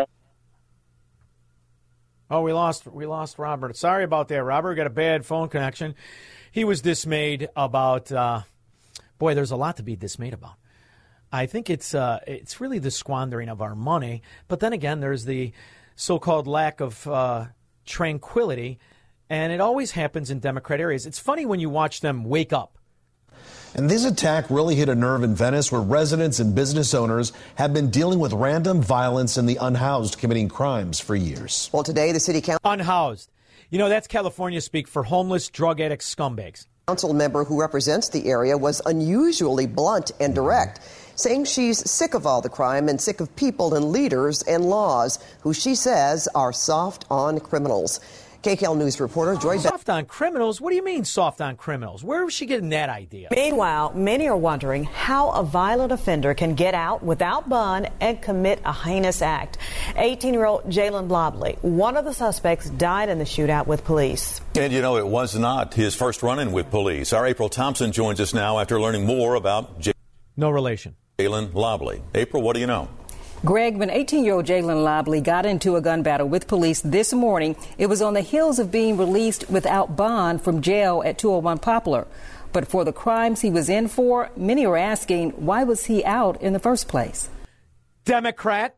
Speaker 3: Oh, we lost Robert. Sorry about that, Robert. We got a bad phone connection. He was dismayed about. There's a lot to be dismayed about. I think it's really the squandering of our money. But then again, there's the so-called lack of tranquility, and it always happens in Democrat areas. It's funny when you watch them wake up.
Speaker 2: And this attack really hit a nerve in Venice, where residents and business owners have been dealing with random violence and the unhoused committing crimes for years.
Speaker 7: Well, today the city council...
Speaker 3: Unhoused. You know, that's California speak for homeless, drug addicts, scumbags.
Speaker 7: Council member who represents the area was unusually blunt and direct, saying she's sick of all the crime and sick of people and leaders and laws who she says are soft on criminals. KCAL News reporter Joy
Speaker 3: Soft on criminals? What do you mean soft on criminals? Where was she getting that idea?
Speaker 14: Meanwhile, many are wondering how a violent offender can get out without bond and commit a heinous act. 18-year-old Jalen Lobley, one of the suspects, died in the shootout with police.
Speaker 18: And you know, it was not his first run-in with police. Our April Thompson joins us now after learning more about
Speaker 3: no relation.
Speaker 18: Jalen Lobley. April, what do you know?
Speaker 19: Greg, when 18-year-old Jalen Lobley got into a gun battle with police this morning, it was on the heels of being released without bond from jail at 201 Poplar. But for the crimes he was in for, many are asking, why was he out in the first place?
Speaker 3: Democrat.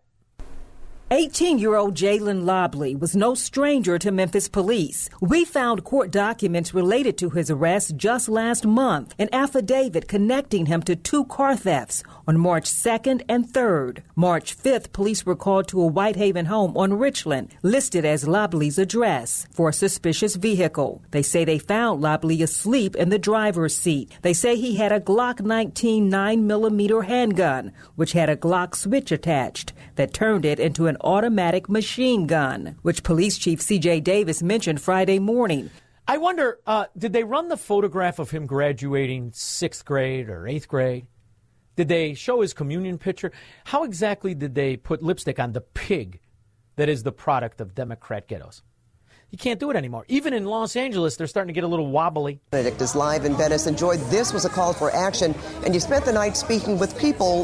Speaker 19: 18-year-old Jalen Lobley was no stranger to Memphis police. We found court documents related to his arrest just last month, an affidavit connecting him to 2 car thefts on March 2nd and 3rd. March 5th, police were called to a Whitehaven home on Richland, listed as Lobley's address, for a suspicious vehicle. They say they found Lobley asleep in the driver's seat. They say he had a Glock 19 9mm handgun, which had a Glock switch attached that turned it into an automatic machine gun, which Police Chief C.J. Davis mentioned Friday morning.
Speaker 3: I wonder, did they run the photograph of him graduating 6th grade or 8th grade? Did they show his communion picture? How exactly did they put lipstick on the pig that is the product of Democrat ghettos? You can't do it anymore. Even in Los Angeles, they're starting to get a little wobbly.
Speaker 7: Benedict is live in Venice. And Joy, this was a call for action, and you spent the night speaking with people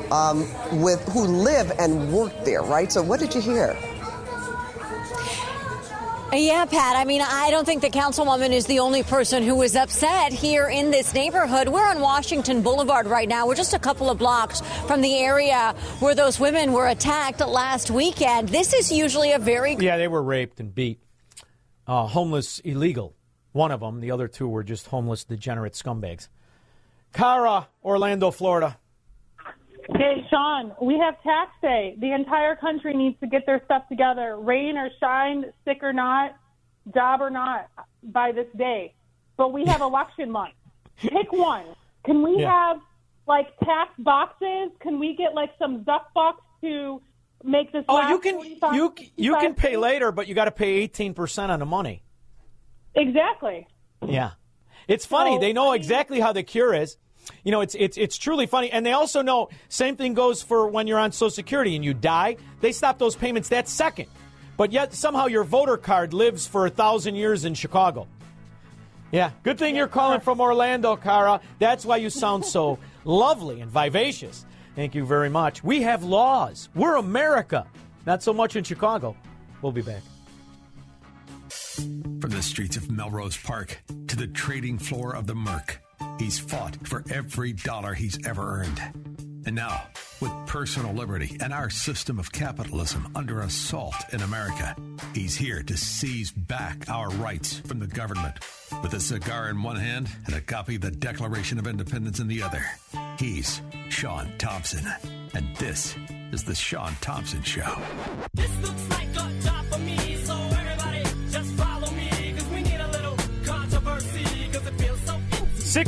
Speaker 7: who live and work there, right? So what did you hear?
Speaker 26: Yeah, Pat. I mean, I don't think the councilwoman is the only person who is upset here in this neighborhood. We're on Washington Boulevard right now. We're just a couple of blocks from the area where those women were attacked last weekend. This is usually a very...
Speaker 3: Yeah, they were raped and beat. Homeless illegal. One of them. The other 2 were just homeless degenerate scumbags. Cara, Orlando, Florida.
Speaker 27: Hey, Sean, we have tax day. The entire country needs to get their stuff together, rain or shine, sick or not, job or not, by this day. But we have election month. Pick one. Can we have, like, tax boxes? Can we get, like, some Zuck bucks to make this
Speaker 3: you can pay later, but you got to pay 18% on the money.
Speaker 27: Exactly.
Speaker 3: Yeah. It's funny. They know exactly how the cure is. You know, it's truly funny. And they also know, same thing goes for when you're on Social Security and you die. They stop those payments that second. But yet somehow your voter card lives for 1,000 years in Chicago. Yeah, good thing you're calling from Orlando, Cara. That's why you sound so lovely and vivacious. Thank you very much. We have laws. We're America. Not so much in Chicago. We'll be back.
Speaker 1: From the streets of Melrose Park to the trading floor of the Merc, he's fought for every dollar he's ever earned. And now, with personal liberty and our system of capitalism under assault in America, he's here to seize back our rights from the government. With a cigar in one hand and a copy of the Declaration of Independence in the other, he's Sean Thompson. And this is The Sean Thompson Show.
Speaker 15: This looks like a job for me, so everybody just follow me, because we need a little controversy, because it feels so empty.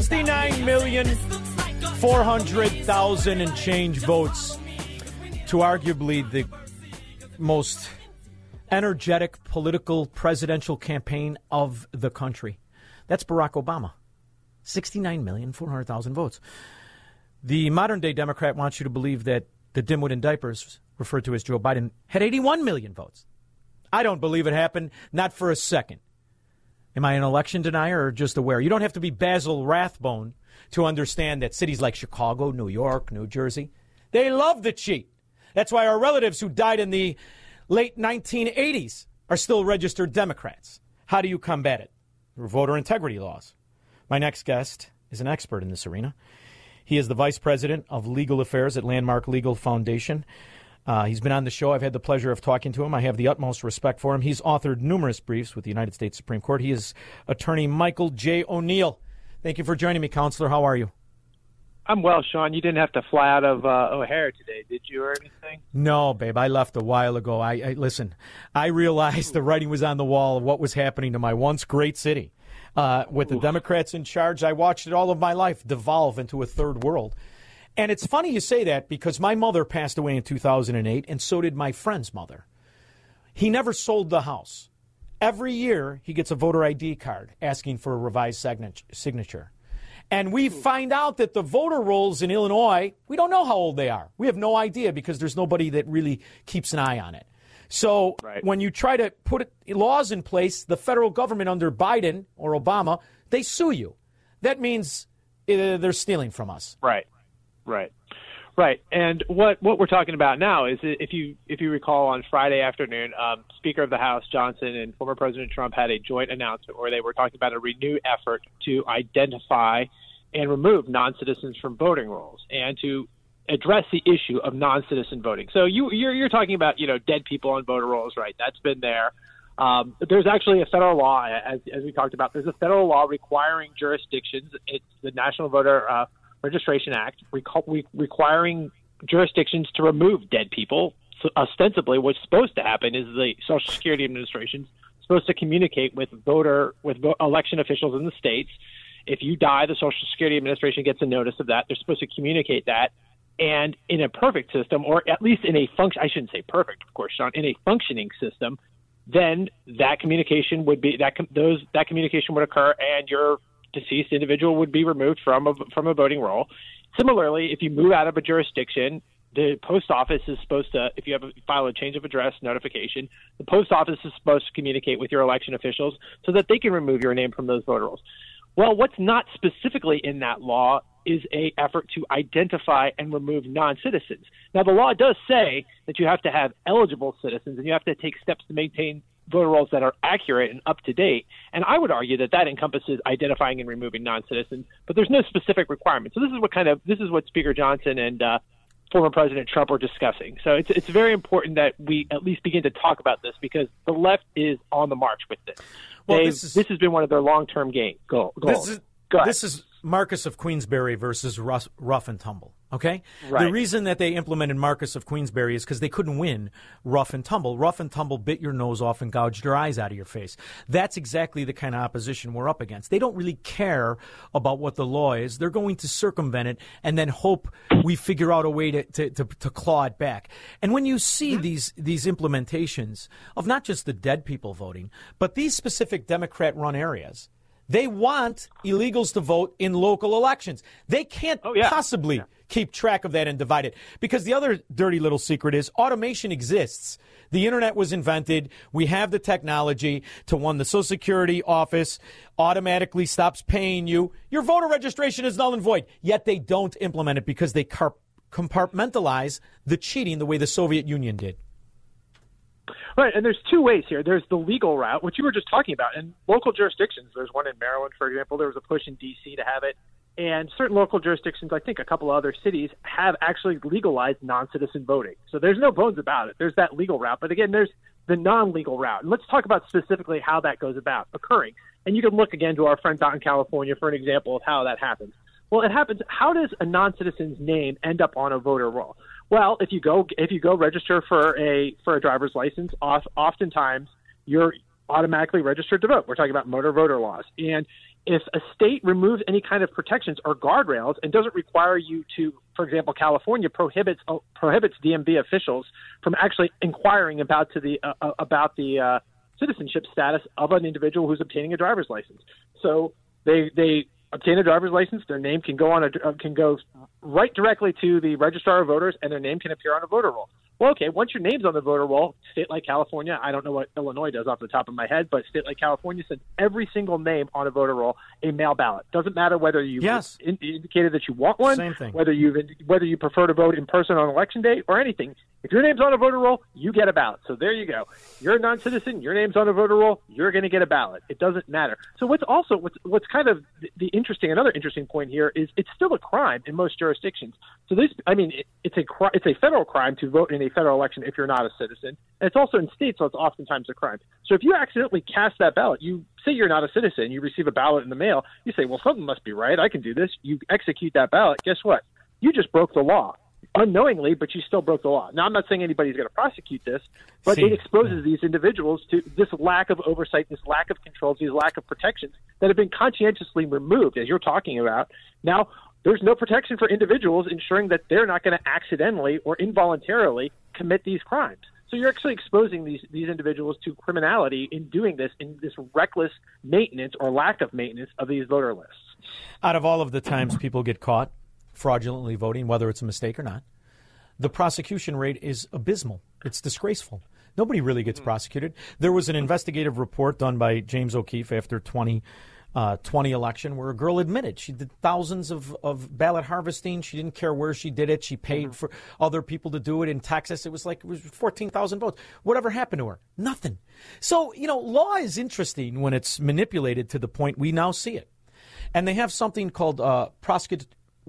Speaker 3: 69,400,000 and change votes to arguably the most energetic political presidential campaign of the country. That's Barack Obama. 69,400,000 votes. The modern-day Democrat wants you to believe that the dimwit in diapers, referred to as Joe Biden, had 81 million votes. I don't believe it happened, not for a second. Am I an election denier or just aware? You don't have to be Basil Rathbone to understand that cities like Chicago, New York, New Jersey, they love the cheat. That's why our relatives who died in the late 1980s are still registered Democrats. How do you combat it? Through voter integrity laws. My next guest is an expert in this arena. He is the Vice President of Legal Affairs at Landmark Legal Foundation. He's been on the show. I've had the pleasure of talking to him. I have the utmost respect for him. He's authored numerous briefs with the United States Supreme Court. He is Attorney Michael J. O'Neill. Thank you for joining me, Counselor. How are you?
Speaker 4: I'm well, Sean. You didn't have to fly out of O'Hare today, did you, or anything?
Speaker 3: No, babe. I left a while ago. I listen. I realized the writing was on the wall of what was happening to my once great city. With the Democrats in charge, I watched it all of my life devolve into a third world. And it's funny you say that because my mother passed away in 2008, and so did my friend's mother. He never sold the house. Every year, he gets a voter ID card asking for a revised signature. And we find out that the voter rolls in Illinois, we don't know how old they are. We have no idea because there's nobody that really keeps an eye on it. So when you try to put laws in place, the federal government under Biden or Obama, they sue you. That means they're stealing from us.
Speaker 4: Right. And what we're talking about now is, if you recall, on Friday afternoon, Speaker of the House Johnson and former President Trump had a joint announcement where they were talking about a renewed effort to identify and remove non-citizens from voting rolls and to address the issue of non-citizen voting. So you're talking about, dead people on voter rolls, right? That's been there. There's actually a federal law, as we talked about. There's a federal law requiring jurisdictions. It's the National Voter Registration Act, requiring jurisdictions to remove dead people. So ostensibly, what's supposed to happen is the Social Security Administration is supposed to communicate with election officials in the states. If you die, the Social Security Administration gets a notice of that. They're supposed to communicate that. And in a perfect system, or at least in a I shouldn't say perfect, of course, Sean, in a functioning system, then that communication would be that communication would occur, and your deceased individual would be removed from a voting roll. Similarly, if you move out of a jurisdiction, the post office is supposed to, if you file a change of address notification, the post office is supposed to communicate with your election officials so that they can remove your name from those voter rolls. Well, what's not specifically in that law is an effort to identify and remove non-citizens. Now, the law does say that you have to have eligible citizens and you have to take steps to maintain voter rolls that are accurate and up to date. And I would argue that encompasses identifying and removing non-citizens, but there's no specific requirement. So this is what Speaker Johnson and former President Trump were discussing. So it's very important that we at least begin to talk about this because the left is on the march with this. Well, this has been one of their long-term goals.
Speaker 3: This is Marcus of Queensberry versus Rough and Tumble, okay?
Speaker 4: Right.
Speaker 3: The reason that they implemented Marcus of Queensberry is because they couldn't win Rough and Tumble. Rough and Tumble bit your nose off and gouged your eyes out of your face. That's exactly the kind of opposition we're up against. They don't really care about what the law is. They're going to circumvent it and then hope we figure out a way to claw it back. And when you see these implementations of not just the dead people voting, but these specific Democrat-run areas, they want illegals to vote in local elections. They can't possibly keep track of that and divide it. Because the other dirty little secret is automation exists. The internet was invented. We have the technology to when the Social Security office automatically stops paying you, your voter registration is null and void. Yet they don't implement it because they compartmentalize the cheating the way the Soviet Union did.
Speaker 4: Right, and there's two ways here. There's the legal route, which you were just talking about. In local jurisdictions, there's one in Maryland, for example. There was a push in D.C. to have it. And certain local jurisdictions, I think a couple of other cities, have actually legalized non-citizen voting. So there's no bones about it. There's that legal route. But again, there's the non-legal route. And let's talk about specifically how that goes about occurring. And you can look again to our friends out in California for an example of how that happens. Well, it happens. How does a non-citizen's name end up on a voter roll? Well, if you go register for a driver's license, oftentimes you're automatically registered to vote. We're talking about motor voter laws. And if a state removes any kind of protections or guardrails and doesn't require you to, for example, California prohibits DMV officials from actually inquiring about the citizenship status of an individual who's obtaining a driver's license. So they obtain a driver's license, their name can go right directly to the registrar of voters, and their name can appear on a voter roll. Well, okay, once your name's on the voter roll, state like California, I don't know what Illinois does off the top of my head, but state like California sends every single name on a voter roll a mail ballot. Doesn't matter whether you indicated that you want one,
Speaker 3: Same thing.
Speaker 4: whether you prefer to vote in person on election day or anything. If your name's on a voter roll, you get a ballot. So there you go. You're a non-citizen, your name's on a voter roll, you're going to get a ballot. It doesn't matter. So what's kind of another interesting point here is it's still a crime in most jurisdictions. So it's a federal crime to vote in a federal election if you're not a citizen. And it's also in states, so it's oftentimes a crime. So if you accidentally cast that ballot, you say you're not a citizen, you receive a ballot in the mail, you say, well, something must be right, I can do this. You execute that ballot. Guess what? You just broke the law. Unknowingly, but you still broke the law. Now, I'm not saying anybody's going to prosecute this, but it exposes these individuals to this lack of oversight, this lack of controls, these lack of protections that have been conscientiously removed, as you're talking about. Now, there's no protection for individuals ensuring that they're not going to accidentally or involuntarily commit these crimes. So you're actually exposing these individuals to criminality in doing this, in this reckless maintenance or lack of maintenance of these voter lists.
Speaker 3: Out of all of the times people get caught fraudulently voting, whether it's a mistake or not, the prosecution rate is abysmal. It's disgraceful. Nobody really gets prosecuted. There was an investigative report done by James O'Keefe after 2020 election where a girl admitted she did thousands of ballot harvesting. She didn't care where she did it. She paid for other people to do it. In Texas, it was 14,000 votes. Whatever happened to her? Nothing. So, law is interesting when it's manipulated to the point we now see it. And they have something called prosecutorial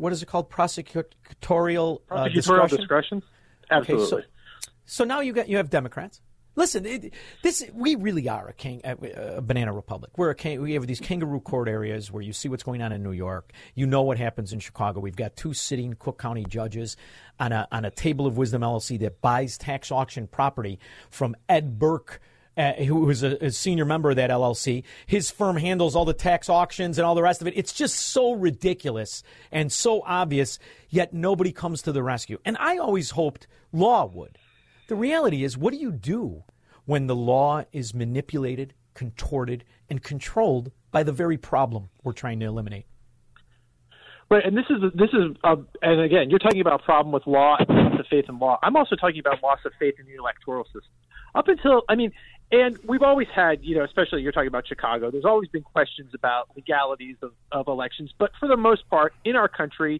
Speaker 4: discretion? Absolutely.
Speaker 3: Okay, so now you have Democrats. Listen, we really are a banana republic. We have these kangaroo court areas where you see what's going on in New York. You know what happens in Chicago. We've got 2 sitting Cook County judges on a Table of Wisdom LLC that buys tax auction property from Ed Burke, who was a senior member of that LLC. His firm handles all the tax auctions and all the rest of it. It's just so ridiculous and so obvious, yet nobody comes to the rescue. And I always hoped law would. The reality is, what do you do when the law is manipulated, contorted, and controlled by the very problem we're trying to eliminate?
Speaker 4: Right, and this is and again, you're talking about a problem with law and loss of faith in law. I'm also talking about loss of faith in the electoral system. And we've always had, especially you're talking about Chicago, there's always been questions about legalities of elections. But for the most part, in our country,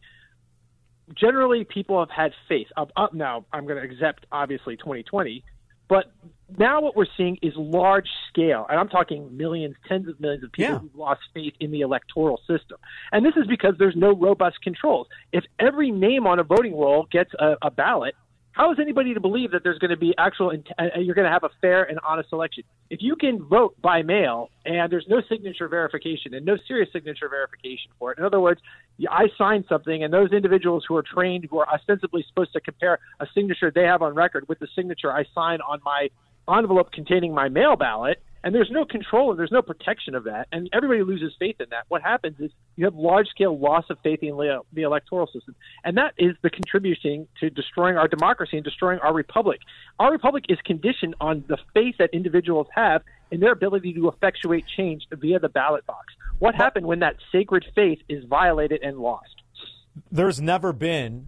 Speaker 4: generally people have had faith. Up now, I'm going to accept, obviously, 2020. But now what we're seeing is large scale, and I'm talking millions, tens of millions of people who've lost faith in the electoral system. And this is because there's no robust controls. If every name on a voting roll gets a ballot, how is anybody to believe that there's going to be you're going to have a fair and honest election? If you can vote by mail and there's no signature verification and no serious signature verification for it, in other words, I signed something and those individuals who are trained, who are ostensibly supposed to compare a signature they have on record with the signature I sign on my envelope containing my mail ballot, and there's no control and there's no protection of that, and everybody loses faith in that. What happens is you have large-scale loss of faith in the electoral system, and that is the contributing to destroying our democracy and destroying our republic. Our republic is conditioned on the faith that individuals have in their ability to effectuate change via the ballot box. What happened when that sacred faith is violated and lost?
Speaker 3: There's never been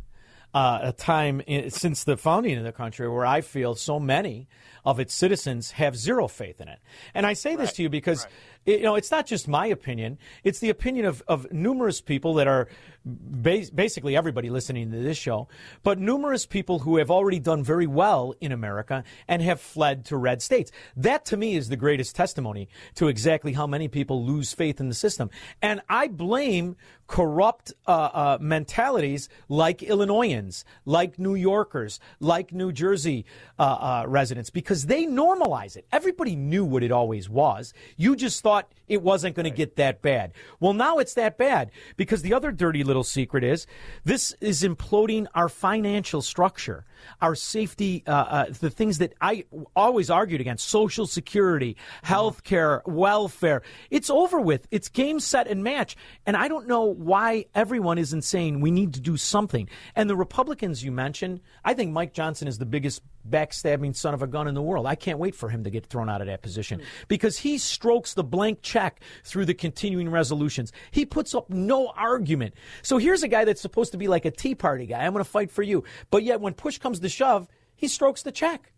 Speaker 3: a time since the founding of the country where I feel so many of its citizens have zero faith in it. And I say this to you because it's not just my opinion. It's the opinion of numerous people that are basically everybody listening to this show, but numerous people who have already done very well in America and have fled to red states. That, to me, is the greatest testimony to exactly how many people lose faith in the system. And I blame corrupt mentalities like Illinoisans, like New Yorkers, like New Jersey residents, because they normalize it. Everybody knew what it always was. You just thought it wasn't going to get that bad. Well, now it's that bad because the other dirty little secret is this is imploding our financial structure, our safety, the things that I always argued against, Social Security, health care, welfare. It's over with. It's game, set, and match. And I don't know why everyone isn't saying we need to do something. And the Republicans you mentioned, I think Mike Johnson is the biggest backstabbing son of a gun in the world. I can't wait for him to get thrown out of that position because he strokes the blank check through the continuing resolutions. He puts up no argument. So here's a guy that's supposed to be like a Tea Party guy. I'm going to fight for you. But yet when push comes to shove, he strokes the check.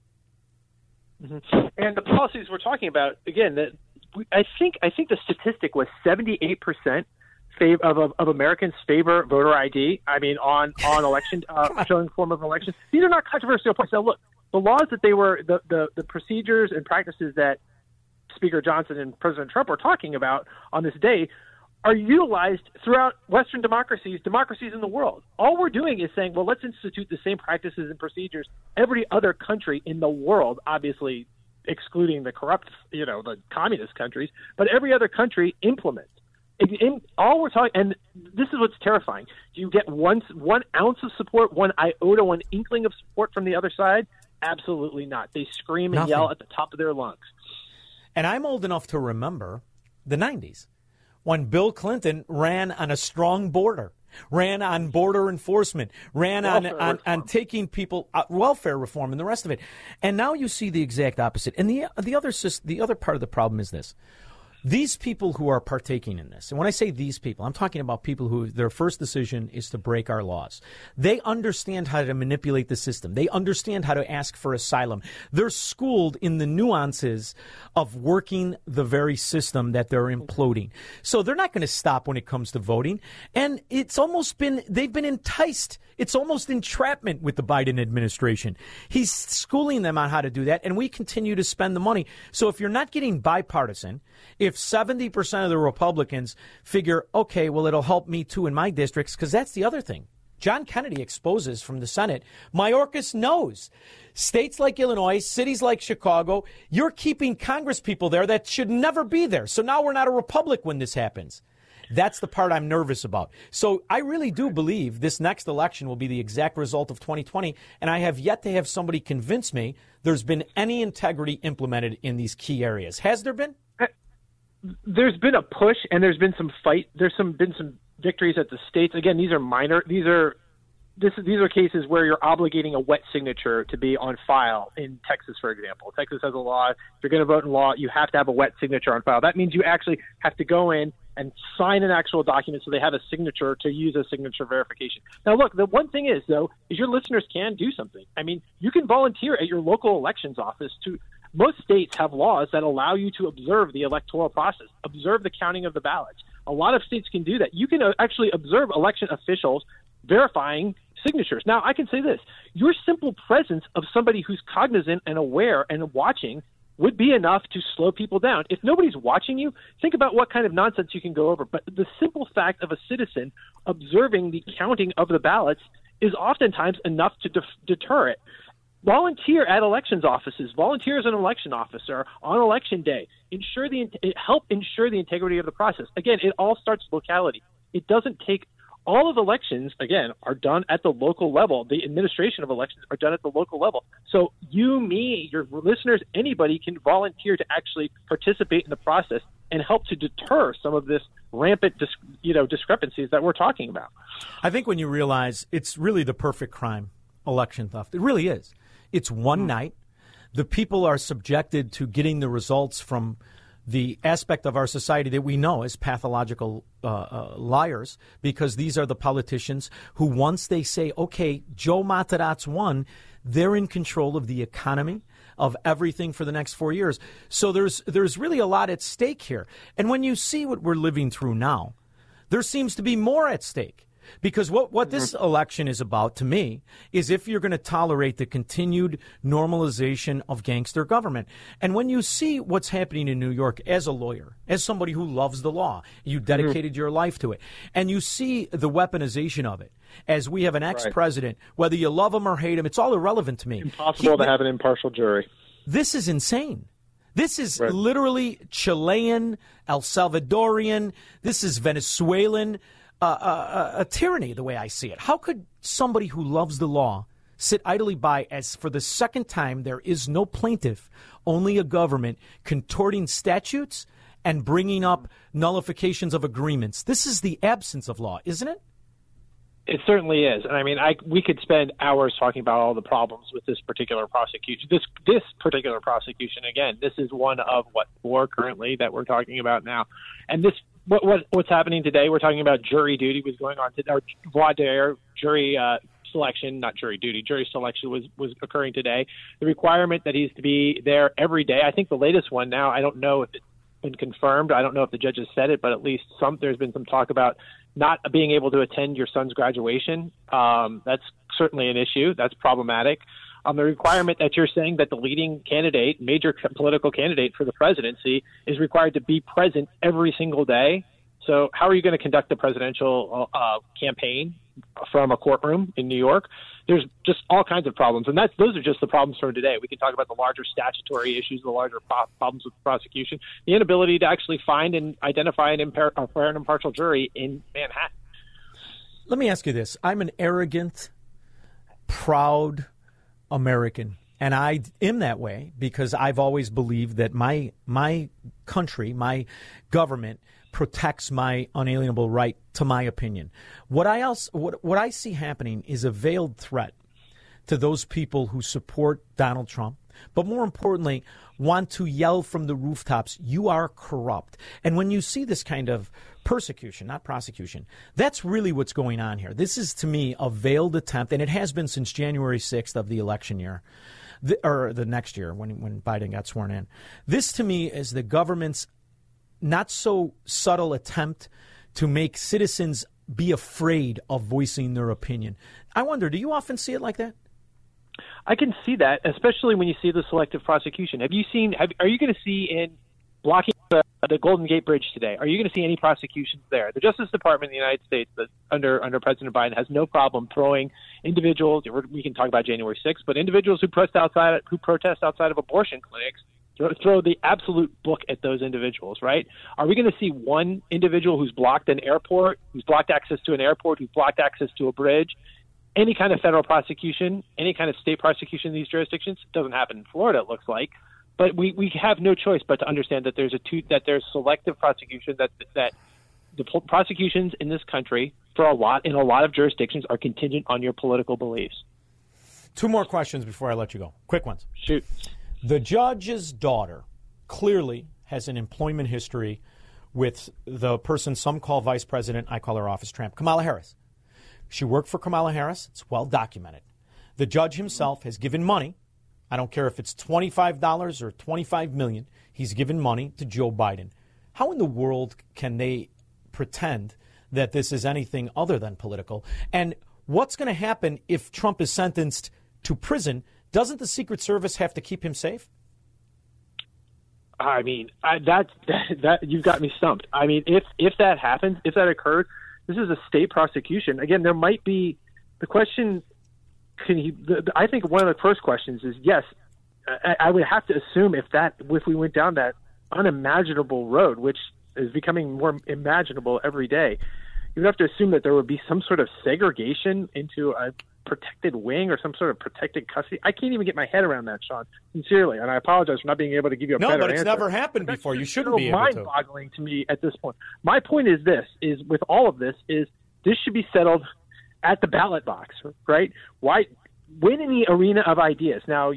Speaker 4: Mm-hmm. And the policies we're talking about, again, I think the statistic was 78% of Americans favor voter ID. I mean, on election, showing form of election. These are not controversial points. Now, look, the laws that the procedures and practices that Speaker Johnson and President Trump are talking about on this day are utilized throughout Western democracies in the world. All we're doing is saying, well, let's institute the same practices and procedures every other country in the world, obviously excluding the corrupt, the communist countries, but every other country implements. All we're talking, and this is what's terrifying. Do you get one ounce of support, one iota, one inkling of support from the other side? Absolutely not. They scream and yell at the top of their lungs.
Speaker 3: And I'm old enough to remember the 90s when Bill Clinton ran on a strong border, ran on border enforcement, ran on taking people welfare reform and the rest of it. And now you see the exact opposite. And the other part of the problem is this. These people who are partaking in this, and when I say these people, I'm talking about people who their first decision is to break our laws. They understand how to manipulate the system. They understand how to ask for asylum. They're schooled in the nuances of working the very system that they're imploding. So they're not going to stop when it comes to voting. And they've been enticed. It's almost entrapment with the Biden administration. He's schooling them on how to do that, and we continue to spend the money. So if you're not getting bipartisan, if 70% of the Republicans figure, okay, well, it'll help me too in my districts, because that's the other thing. John Kennedy exposes from the Senate. Mayorkas knows. States like Illinois, cities like Chicago, you're keeping Congress people there that should never be there. So now we're not a republic when this happens. That's the part I'm nervous about. So I really do believe this next election will be the exact result of 2020, and I have yet to have somebody convince me there's been any integrity implemented in these key areas. Has there been?
Speaker 4: There's been a push, and there's been some fight. There's been some victories at the states. Again, these are minor. These are cases where you're obligating a wet signature to be on file. In Texas, for example, Texas has a law. If you're going to vote in law, you have to have a wet signature on file. That means you actually have to go in and sign an actual document so they have a signature to use as signature verification. Now, look, the one thing is, though, is your listeners can do something. I mean, you can volunteer at your local elections office to. Most states have laws that allow you to observe the electoral process, observe the counting of the ballots. A lot of states can do that. You can actually observe election officials verifying signatures. Now, I can say this. Your simple presence of somebody who's cognizant and aware and watching would be enough to slow people down. If nobody's watching you, think about what kind of nonsense you can go over. But the simple fact of a citizen observing the counting of the ballots is oftentimes enough to deter it. Volunteer at elections offices. Volunteer as an election officer on election day. Help ensure the integrity of the process. Again, it all starts locality. It doesn't take. All of elections, again, are done at the local level. The administration of elections are done at the local level. So you, me, your listeners, anybody can volunteer to actually participate in the process and help to deter some of this rampant, discrepancies that we're talking about.
Speaker 3: I think when you realize it's really the perfect crime, election theft, it really is. It's one night. The people are subjected to getting the results from the aspect of our society that we know as pathological liars, because these are the politicians who, once they say, okay, Joe Matarazzo won, they're in control of the economy, of everything for the next 4 years. So there's really a lot at stake here. And when you see what we're living through now, there seems to be more at stake. Because what this election is about, to me, is if you're going to tolerate the continued normalization of gangster government. And when you see what's happening in New York as a lawyer, as somebody who loves the law, you dedicated your life to it, and you see the weaponization of it, as we have an ex-president, whether you love him or hate him, it's all irrelevant to me.
Speaker 4: Impossible to have an impartial jury.
Speaker 3: This is insane. This is literally Chilean, El Salvadorian, this is Venezuelan, a tyranny, the way I see it. How could somebody who loves the law sit idly by as for the second time there is no plaintiff, only a government contorting statutes and bringing up nullifications of agreements? This is the absence of law, isn't it?
Speaker 4: It certainly is. And I mean, we could spend hours talking about all the problems with this particular prosecution. This particular prosecution, again, this is one of four currently that we're talking about now. And what's happening today, we're talking about jury duty was going on today, or voir dire, jury selection, not jury duty, jury selection was occurring today. The requirement that he's to be there every day. I think the latest one now, I don't know if it's been confirmed. I don't know if the judges said it, but at least there's been some talk about not being able to attend your son's graduation. That's certainly an issue. That's problematic. The requirement that you're saying that the leading candidate, major political candidate for the presidency, is required to be present every single day. So how are you going to conduct the presidential campaign from a courtroom in New York? There's just all kinds of problems, and those are just the problems from today. We can talk about the larger statutory issues, the larger problems with the prosecution, the inability to actually find and identify a fair and impartial jury in Manhattan.
Speaker 3: Let me ask you this. I'm an arrogant, proud American, and I am that way because I've always believed that my country, my government, protects my unalienable right to my opinion. What I see happening is a veiled threat to those people who support Donald Trump, but more importantly, want to yell from the rooftops, "You are corrupt." And when you see this kind of persecution, not prosecution, that's really what's going on here. This is, to me, a veiled attempt, and it has been since January 6th of the election year, or the next year when Biden got sworn in. This, to me, is the government's not so subtle attempt to make citizens be afraid of voicing their opinion. I wonder, do you often see it like that?
Speaker 4: I can see that, especially when you see the selective prosecution. Are you going to see in blocking the Golden Gate Bridge today, are you going to see any prosecutions there? The Justice Department in the United States, under President Biden, has no problem throwing individuals, we can talk about January 6th, but individuals who protest outside of abortion clinics, throw the absolute book at those individuals, right? Are we going to see one individual who's blocked an airport, who's blocked access to an airport, who's blocked access to a bridge, any kind of federal prosecution, any kind of state prosecution in these jurisdictions? It doesn't happen in Florida, it looks like. But we have no choice but to understand that there's selective prosecution, that the prosecutions in this country in a lot of jurisdictions are contingent on your political beliefs.
Speaker 3: Two more questions before I let you go. Quick ones.
Speaker 4: Shoot.
Speaker 3: The judge's daughter clearly has an employment history with the person some call vice president, I call her office tramp, Kamala Harris. She worked for Kamala Harris. It's well documented. The judge himself has given money. I don't care if it's $25 or $25 million. He's given money to Joe Biden. How in the world can they pretend that this is anything other than political? And what's going to happen if Trump is sentenced to prison? Doesn't the Secret Service have to keep him safe?
Speaker 4: I mean, that you've got me stumped. I mean, if that happens, if that occurs, this is a state prosecution. Again, there might be the question. I think one of the first questions is yes. I would have to assume if we went down that unimaginable road, which is becoming more imaginable every day, you would have to assume that there would be some sort of segregation into a protected wing or some sort of protected custody. I can't even get my head around that, Sean, sincerely, and I apologize for not being able to give you a better answer.
Speaker 3: No, but it's never happened before. You shouldn't be able to.
Speaker 4: It's mind-boggling to me at this point. My point is this, is with all of this, is this should be settled at the ballot box, right? Why win in the arena of ideas? Now,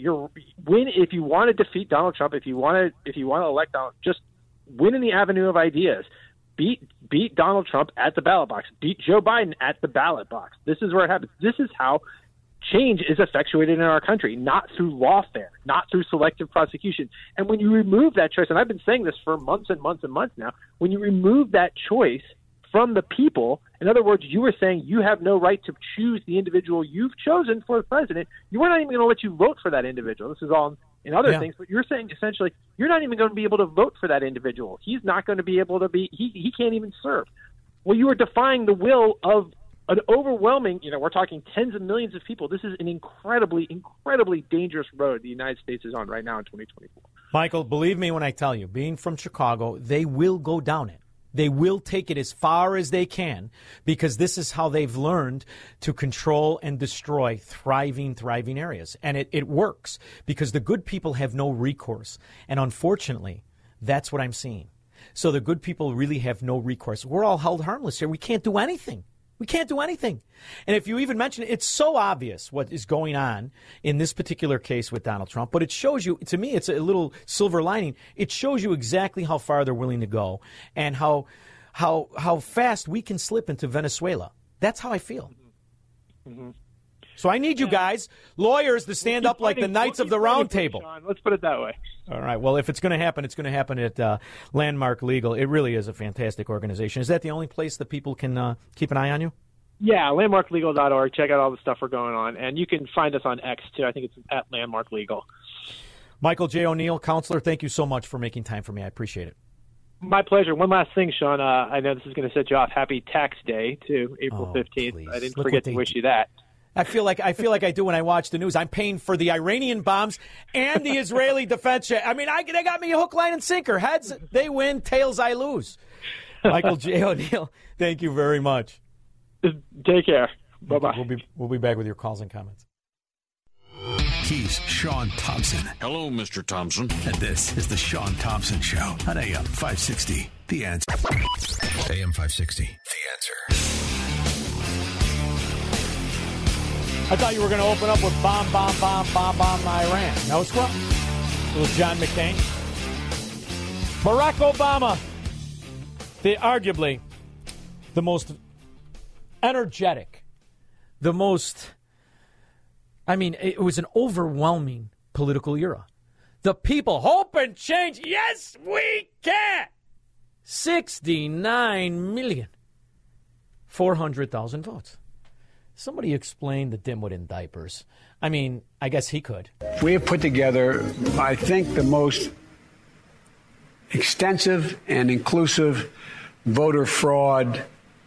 Speaker 4: if you want to defeat Donald Trump, if you want to elect Donald, just win in the avenue of ideas. Beat Donald Trump at the ballot box. Beat Joe Biden at the ballot box. This is where it happens. This is how change is effectuated in our country, not through lawfare, not through selective prosecution. And when you remove that choice, and I've been saying this for months and months and months now, when you remove that choice from the people, in other words, you were saying you have no right to choose the individual you've chosen for the president, you were not even going to let you vote for that individual. This is all in other things, but you're saying essentially you're not even going to be able to vote for that individual. He's not going to be able to he can't even serve. Well, you are defying the will of an overwhelming, we're talking tens of millions of people. This is an incredibly, incredibly dangerous road the United States is on right now in 2024.
Speaker 3: Michael, believe me when I tell you, being from Chicago, they will go down it. They will take it as far as they can because this is how they've learned to control and destroy thriving areas. And it works because the good people have no recourse. And unfortunately, that's what I'm seeing. So the good people really have no recourse. We're all held harmless here. We can't do anything. We can't do anything. And if you even mention it, it's so obvious what is going on in this particular case with Donald Trump. But it shows you, to me, it's a little silver lining. It shows you exactly how far they're willing to go and how fast we can slip into Venezuela. That's how I feel. Mm-hmm. So I need you guys, lawyers, to stand up like the Knights of the Round Table.
Speaker 4: Let's put it that way.
Speaker 3: All right. Well, if it's going to happen, it's going to happen at Landmark Legal. It really is a fantastic organization. Is that the only place that people can keep an eye on you?
Speaker 4: Yeah, landmarklegal.org. Check out all the stuff we're going on. And you can find us on X, too. I think it's at Landmark Legal.
Speaker 3: Michael J. O'Neill, counselor, thank you so much for making time for me. I appreciate it.
Speaker 4: My pleasure. One last thing, Sean. I know this is going to set you off. Happy Tax Day to April 15th.
Speaker 3: Please.
Speaker 4: I didn't forget to wish you that.
Speaker 3: I feel like I do when I watch the news. I'm paying for the Iranian bombs and the Israeli defense jet. I mean, they got me a hook, line, and sinker. Heads, they win. Tails, I lose. Michael J. O'Neill, thank you very much.
Speaker 4: Take care. Bye-bye.
Speaker 3: We'll be back with your calls and comments.
Speaker 1: He's Sean Thompson.
Speaker 5: Hello, Mr. Thompson.
Speaker 1: And this is the Sean Thompson Show on AM 560. The Answer. AM 560. The Answer.
Speaker 3: I thought you were going to open up with bomb, Iran. No, Squirrel? Little John McCain. Barack Obama, arguably the most energetic, it was an overwhelming political era. The people, hope and change. Yes, we can. 69,400,000 votes. Somebody explain the dimwit in diapers. I mean, I guess he could.
Speaker 9: We have put together, I think, the most extensive and inclusive voter fraud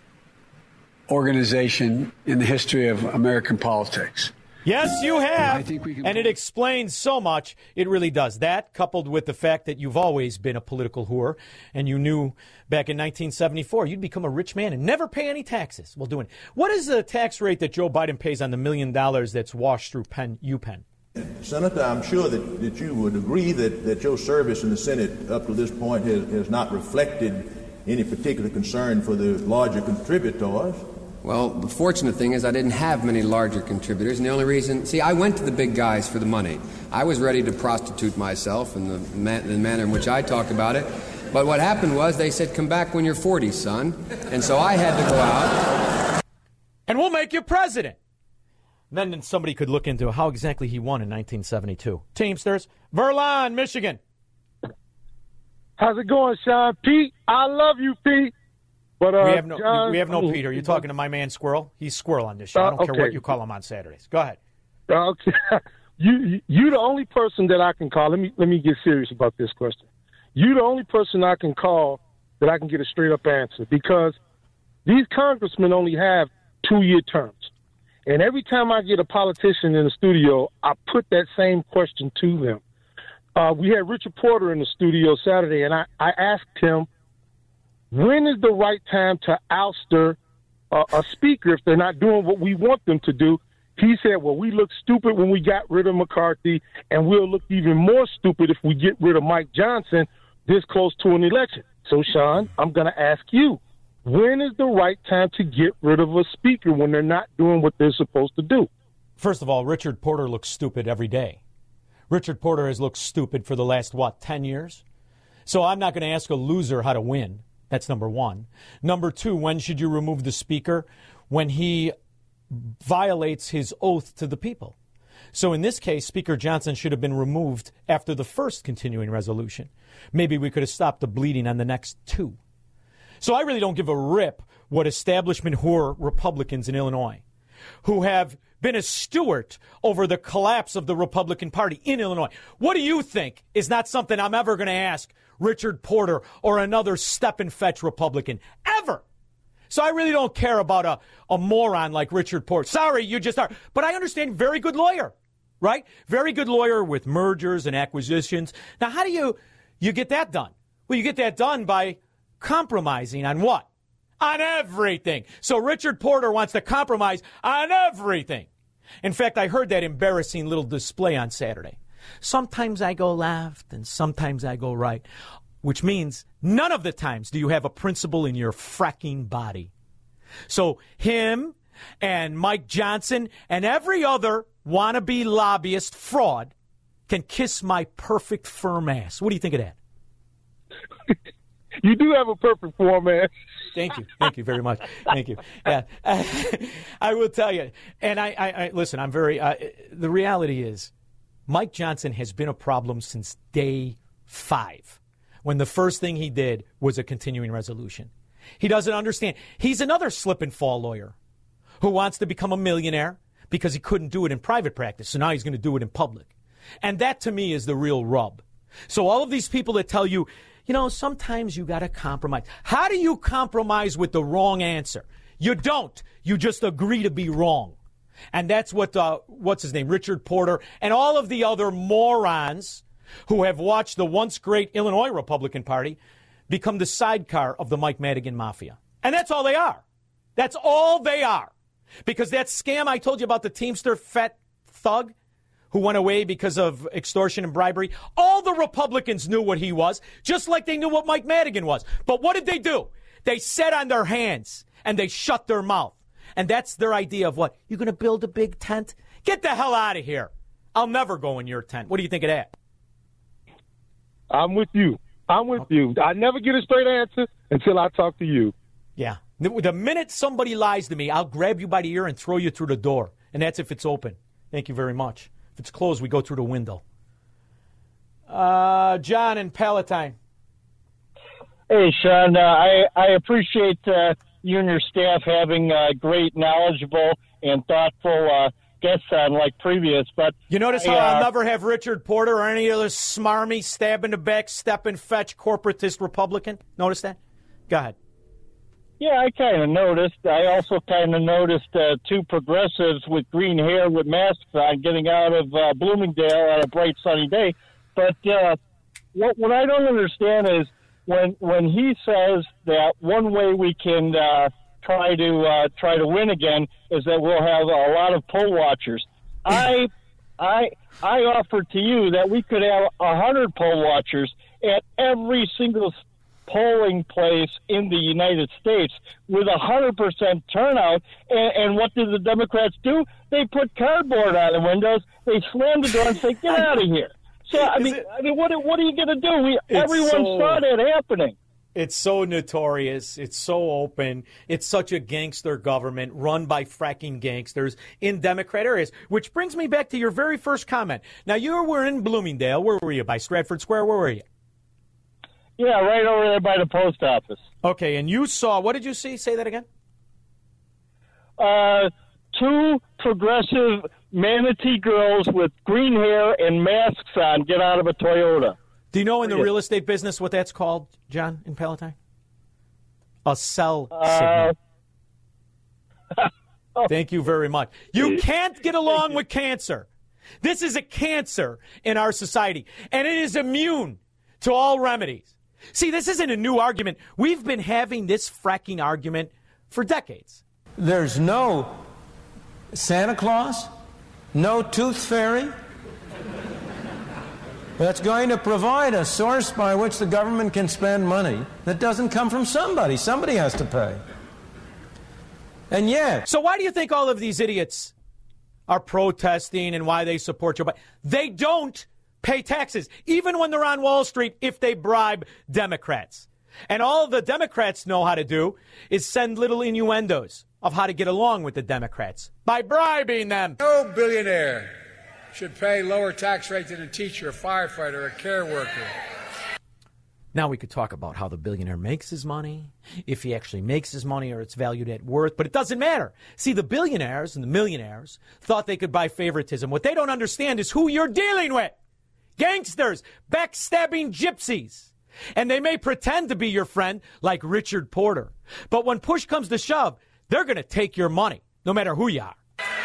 Speaker 9: organization in the history of American politics.
Speaker 3: Yes, you have. And it explains so much. It really does. That, coupled with the fact that you've always been a political whore, and you knew back in 1974 you'd become a rich man and never pay any taxes. Well, doing what is the tax rate that Joe Biden pays on the $1 million that's washed through UPenn?
Speaker 11: Senator, I'm sure that you would agree that your service in the Senate up to this point has not reflected any particular concern for the larger contributors.
Speaker 17: Well, the fortunate thing is I didn't have many larger contributors, and the only reason... See, I went to the big guys for the money. I was ready to prostitute myself in the manner in which I talked about it. But what happened was they said, come back when you're 40, son. And so I had to go out.
Speaker 3: And we'll make you president. Then somebody could look into how exactly he won in 1972. Teamsters, Verlon, Michigan.
Speaker 20: How's it going, Sean? Pete, I love you, Pete. But,
Speaker 3: we have no Peter. You're talking to my man Squirrel. He's Squirrel on this show. I don't care what you call him on Saturdays. Go ahead.
Speaker 20: Okay. You the only person that I can call. Let me get serious about this question. You the only person I can call that I can get a straight up answer, because these congressmen only have 2-year terms. And every time I get a politician in the studio, I put that same question to them. We had Richard Porter in the studio Saturday, and I asked him, when is the right time to ouster a speaker if they're not doing what we want them to do? He said, well, we looked stupid when we got rid of McCarthy, and we'll look even more stupid if we get rid of Mike Johnson this close to an election. So, Sean, I'm going to ask you, when is the right time to get rid of a speaker when they're not doing what they're supposed to do?
Speaker 3: First of all, Richard Porter looks stupid every day. Richard Porter has looked stupid for the last, 10 years? So I'm not going to ask a loser how to win. That's number one. Number two, when should you remove the speaker? When he violates his oath to the people. So in this case, Speaker Johnson should have been removed after the first continuing resolution. Maybe we could have stopped the bleeding on the next two. So I really don't give a rip what establishment whore Republicans in Illinois, who have been a steward over the collapse of the Republican Party in Illinois. What do you think is not something I'm ever going to ask Richard Porter or another step-and-fetch Republican, ever? So I really don't care about a moron like Richard Porter. Sorry, you just are. But I understand, very good lawyer, right? Very good lawyer with mergers and acquisitions. Now, how do you get that done? Well, you get that done by compromising on what? On everything. So Richard Porter wants to compromise on everything. In fact, I heard that embarrassing little display on Saturday. Sometimes I go left and sometimes I go right, which means none of the times do you have a principle in your fracking body. So him and Mike Johnson and every other wannabe lobbyist fraud can kiss my perfect firm ass. What do you think of that?
Speaker 20: You do have a perfect form, man.
Speaker 3: Thank you. Thank you very much. Thank you. Yeah. I will tell you, and I listen, I'm very, the reality is Mike Johnson has been a problem since day 5, when the first thing he did was a continuing resolution. He doesn't understand. He's another slip and fall lawyer who wants to become a millionaire because he couldn't do it in private practice, so now he's going to do it in public. And that, to me, is the real rub. So all of these people that tell you, sometimes you got to compromise. How do you compromise with the wrong answer? You don't. You just agree to be wrong. And that's what, what's his name, Richard Porter, and all of the other morons who have watched the once great Illinois Republican Party become the sidecar of the Mike Madigan Mafia. And that's all they are. That's all they are. Because that scam I told you about, the Teamster fat thug who went away because of extortion and bribery, all the Republicans knew what he was, just like they knew what Mike Madigan was. But what did they do? They sat on their hands and they shut their mouth. And that's their idea of what? You're going to build a big tent? Get the hell out of here. I'll never go in your tent. What do you think of that?
Speaker 20: I'm with you. I never get a straight answer until I talk to you.
Speaker 3: Yeah. The minute somebody lies to me, I'll grab you by the ear and throw you through the door. And that's if it's open. Thank you very much. If it's closed, we go through the window. John in Palatine.
Speaker 5: Hey, Sean. I appreciate you and your staff having great, knowledgeable, and thoughtful guests on like previous. But
Speaker 3: you notice how I'll never have Richard Porter or any other smarmy, stab in the back, step and fetch corporatist Republican? Notice that? Go ahead.
Speaker 5: Yeah, I kind of noticed. I also kind of noticed two progressives with green hair with masks on getting out of Bloomingdale on a bright sunny day. But what I don't understand is when he says that one way we can try to win again is that we'll have a lot of poll watchers. I offer to you that we could have 100 poll watchers at every single polling place in the United States with 100% turnout. And what did the Democrats do? They put cardboard on the windows. They slammed the door and said, "Get out of here." So I mean, what are you going to do? Everyone saw that happening.
Speaker 3: It's so notorious. It's so open. It's such a gangster government run by fracking gangsters in Democrat areas, which brings me back to your very first comment. Now, you were in Bloomingdale. Where were you? By Stratford Square? Where were you?
Speaker 5: Yeah, right over there by the post office.
Speaker 3: Okay, and you saw, what did you see? Say that again.
Speaker 5: Two progressive manatee girls with green hair and masks on get out of a Toyota.
Speaker 3: Do you know in the real estate business what that's called, John, in Palatine? A sell signal. Thank you very much. You can't get along with cancer. This is a cancer in our society, and it is immune to all remedies. See, this isn't a new argument. We've been having this fracking argument for decades.
Speaker 6: There's no Santa Claus, no tooth fairy that's going to provide a source by which the government can spend money that doesn't come from somebody. Somebody has to pay. And yet...
Speaker 3: So why do you think all of these idiots are protesting and why they support Joe Biden? They don't pay taxes, even when they're on Wall Street, if they bribe Democrats. And all the Democrats know how to do is send little innuendos of how to get along with the Democrats by bribing them.
Speaker 21: No billionaire should pay lower tax rate than a teacher, a firefighter, a care worker.
Speaker 3: Now we could talk about how the billionaire makes his money, if he actually makes his money or it's valued at worth, but it doesn't matter. See, the billionaires and the millionaires thought they could buy favoritism. What they don't understand is who you're dealing with. Gangsters, backstabbing gypsies. And they may pretend to be your friend like Richard Porter. But when push comes to shove, they're going to take your money, no matter who you are.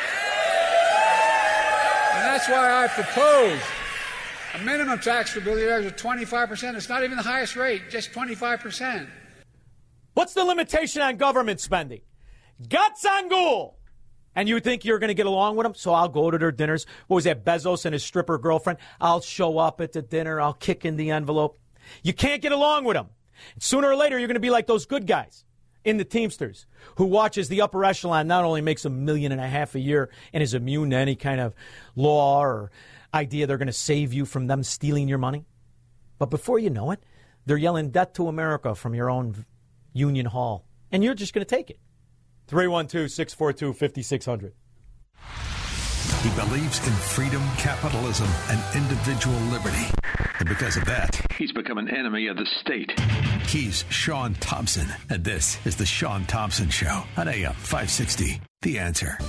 Speaker 21: And that's why I propose a minimum tax for billionaires of 25%. It's not even the highest rate, just 25%.
Speaker 3: What's the limitation on government spending? Guts on ghoul. And you think you're going to get along with them? So I'll go to their dinners. What was that, Bezos and his stripper girlfriend? I'll show up at the dinner. I'll kick in the envelope. You can't get along with them. Sooner or later, you're going to be like those good guys in the Teamsters who watches the upper echelon not only makes $1.5 million a year and is immune to any kind of law or idea they're going to save you from them stealing your money, but before you know it, they're yelling death to America from your own Union Hall, and you're just going to take it. 312-642-5600.
Speaker 1: He believes in freedom, capitalism, and individual liberty. And because of that, he's become an enemy of the state. He's Sean Thompson, and this is The Sean Thompson Show on AM 560. The Answer.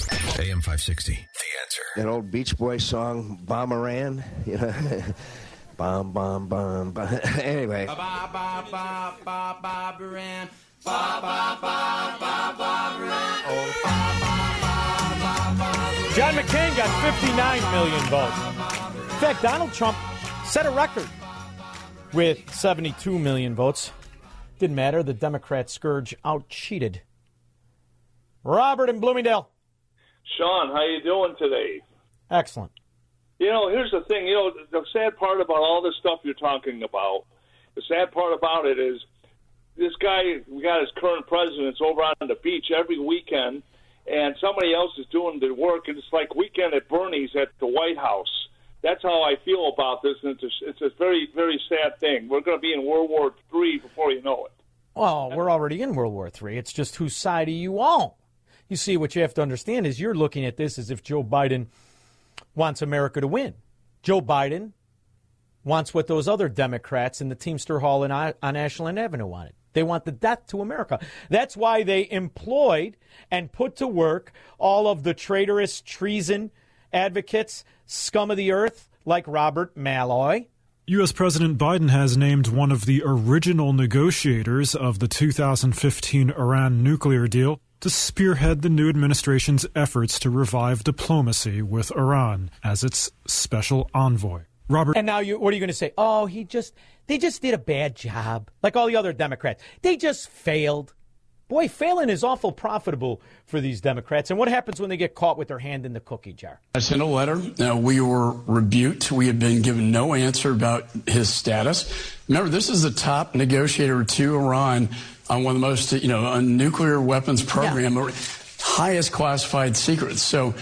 Speaker 1: AM 560. The Answer.
Speaker 22: That old Beach Boys song, Bomberan, you know,
Speaker 8: Bum, bum, bum, bum. Anyway.
Speaker 3: John McCain got 59 million votes. In fact, Donald Trump set a record with 72 million votes. Didn't matter. The Democrat scourge out-cheated. Robert in Bloomingdale.
Speaker 10: Sean, how you doing today?
Speaker 3: Excellent.
Speaker 10: You know, here's the thing. You know, the sad part about all this stuff you're talking about, the sad part about it is this guy, we got his current president's over on the beach every weekend, and somebody else is doing the work, and it's like weekend at Bernie's at the White House. That's how I feel about this, and it's a very, very sad thing. We're going to be in World War III before you know it.
Speaker 3: Well, we're already in World War III. It's just whose side are you on? You see, what you have to understand is you're looking at this as if Joe Biden wants America to win. Joe Biden wants what those other Democrats in the Teamster Hall on Ashland Avenue wanted. They want the death to America. That's why they employed and put to work all of the traitorous treason advocates, scum of the earth, like Robert Malloy.
Speaker 12: U.S. President Biden has named one of the original negotiators of the 2015 Iran nuclear deal to spearhead the new administration's efforts to revive diplomacy with Iran as its special envoy. Robert.
Speaker 3: And now what are you going to say? Oh, they just did a bad job, like all the other Democrats. They just failed. Boy, failing is awful profitable for these Democrats. And what happens when they get caught with their hand in the cookie jar?
Speaker 22: I sent a letter. We were rebuked. We had been given no answer about his status. Remember, this is the top negotiator to Iran on one of the most, a nuclear weapons program, highest classified secrets. So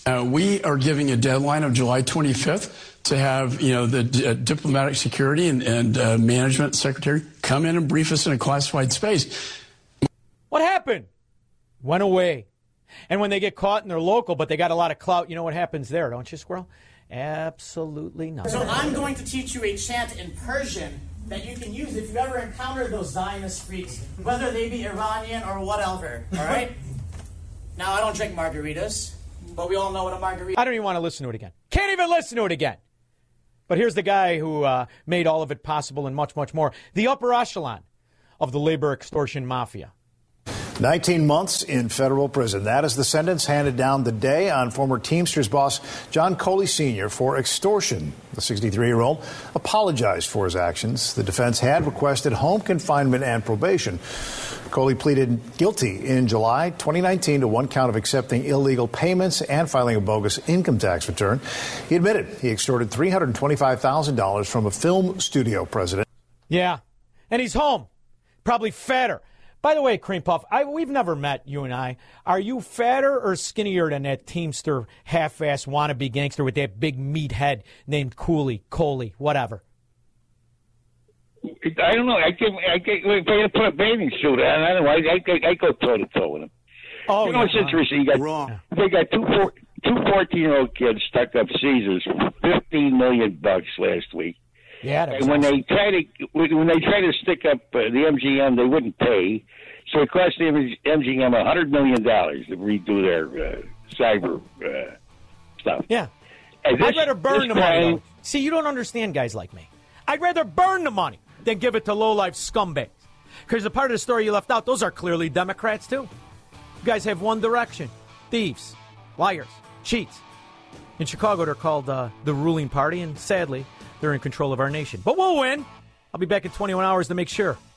Speaker 22: we are giving a deadline of July 25th to have, the diplomatic security and management secretary come in and brief us in a classified space.
Speaker 3: What happened? Went away. And when they get caught and they're local, but they got a lot of clout, you know what happens there, don't you, Squirrel? Absolutely nothing.
Speaker 23: So I'm going to teach you a chant in Persian that you can use if you ever encounter those Zionist freaks, whether they be Iranian or whatever, all right? Now, I don't drink margaritas, but we all know what a margarita...
Speaker 3: I don't even want to listen to it again. Can't even listen to it again. But here's the guy who made all of it possible and much, much more. The upper echelon of the labor extortion mafia.
Speaker 24: 19 months in federal prison. That is the sentence handed down today on former Teamsters boss John Coley Sr. for extortion. The 63-year-old apologized for his actions. The defense had requested home confinement and probation. Coley pleaded guilty in July 2019 to one count of accepting illegal payments and filing a bogus income tax return. He admitted he extorted $325,000 from a film studio president.
Speaker 3: Yeah, and he's home, probably fatter. By the way, Cream Puff, we've never met, you and I. Are you fatter or skinnier than that Teamster half-ass wannabe gangster with that big meat head named Coley, whatever?
Speaker 25: I don't know. I can put a bathing suit on. I don't know. I go toe-to-toe with him.
Speaker 3: Oh,
Speaker 25: it's interesting. They got two 14-year-old kids stuck up Caesars for $15 million last week.
Speaker 3: Yeah,
Speaker 25: and when they try to stick up the MGM, they wouldn't pay, so it cost the MGM $100 million to redo their cyber stuff.
Speaker 3: Yeah, I'd rather burn the money. See, you don't understand guys like me. I'd rather burn the money than give it to low-life scumbags. Because the part of the story you left out, those are clearly Democrats too. You guys have one direction: thieves, liars, cheats. In Chicago, they're called the ruling party, and sadly, they're in control of our nation. But we'll win. I'll be back in 21 hours to make sure.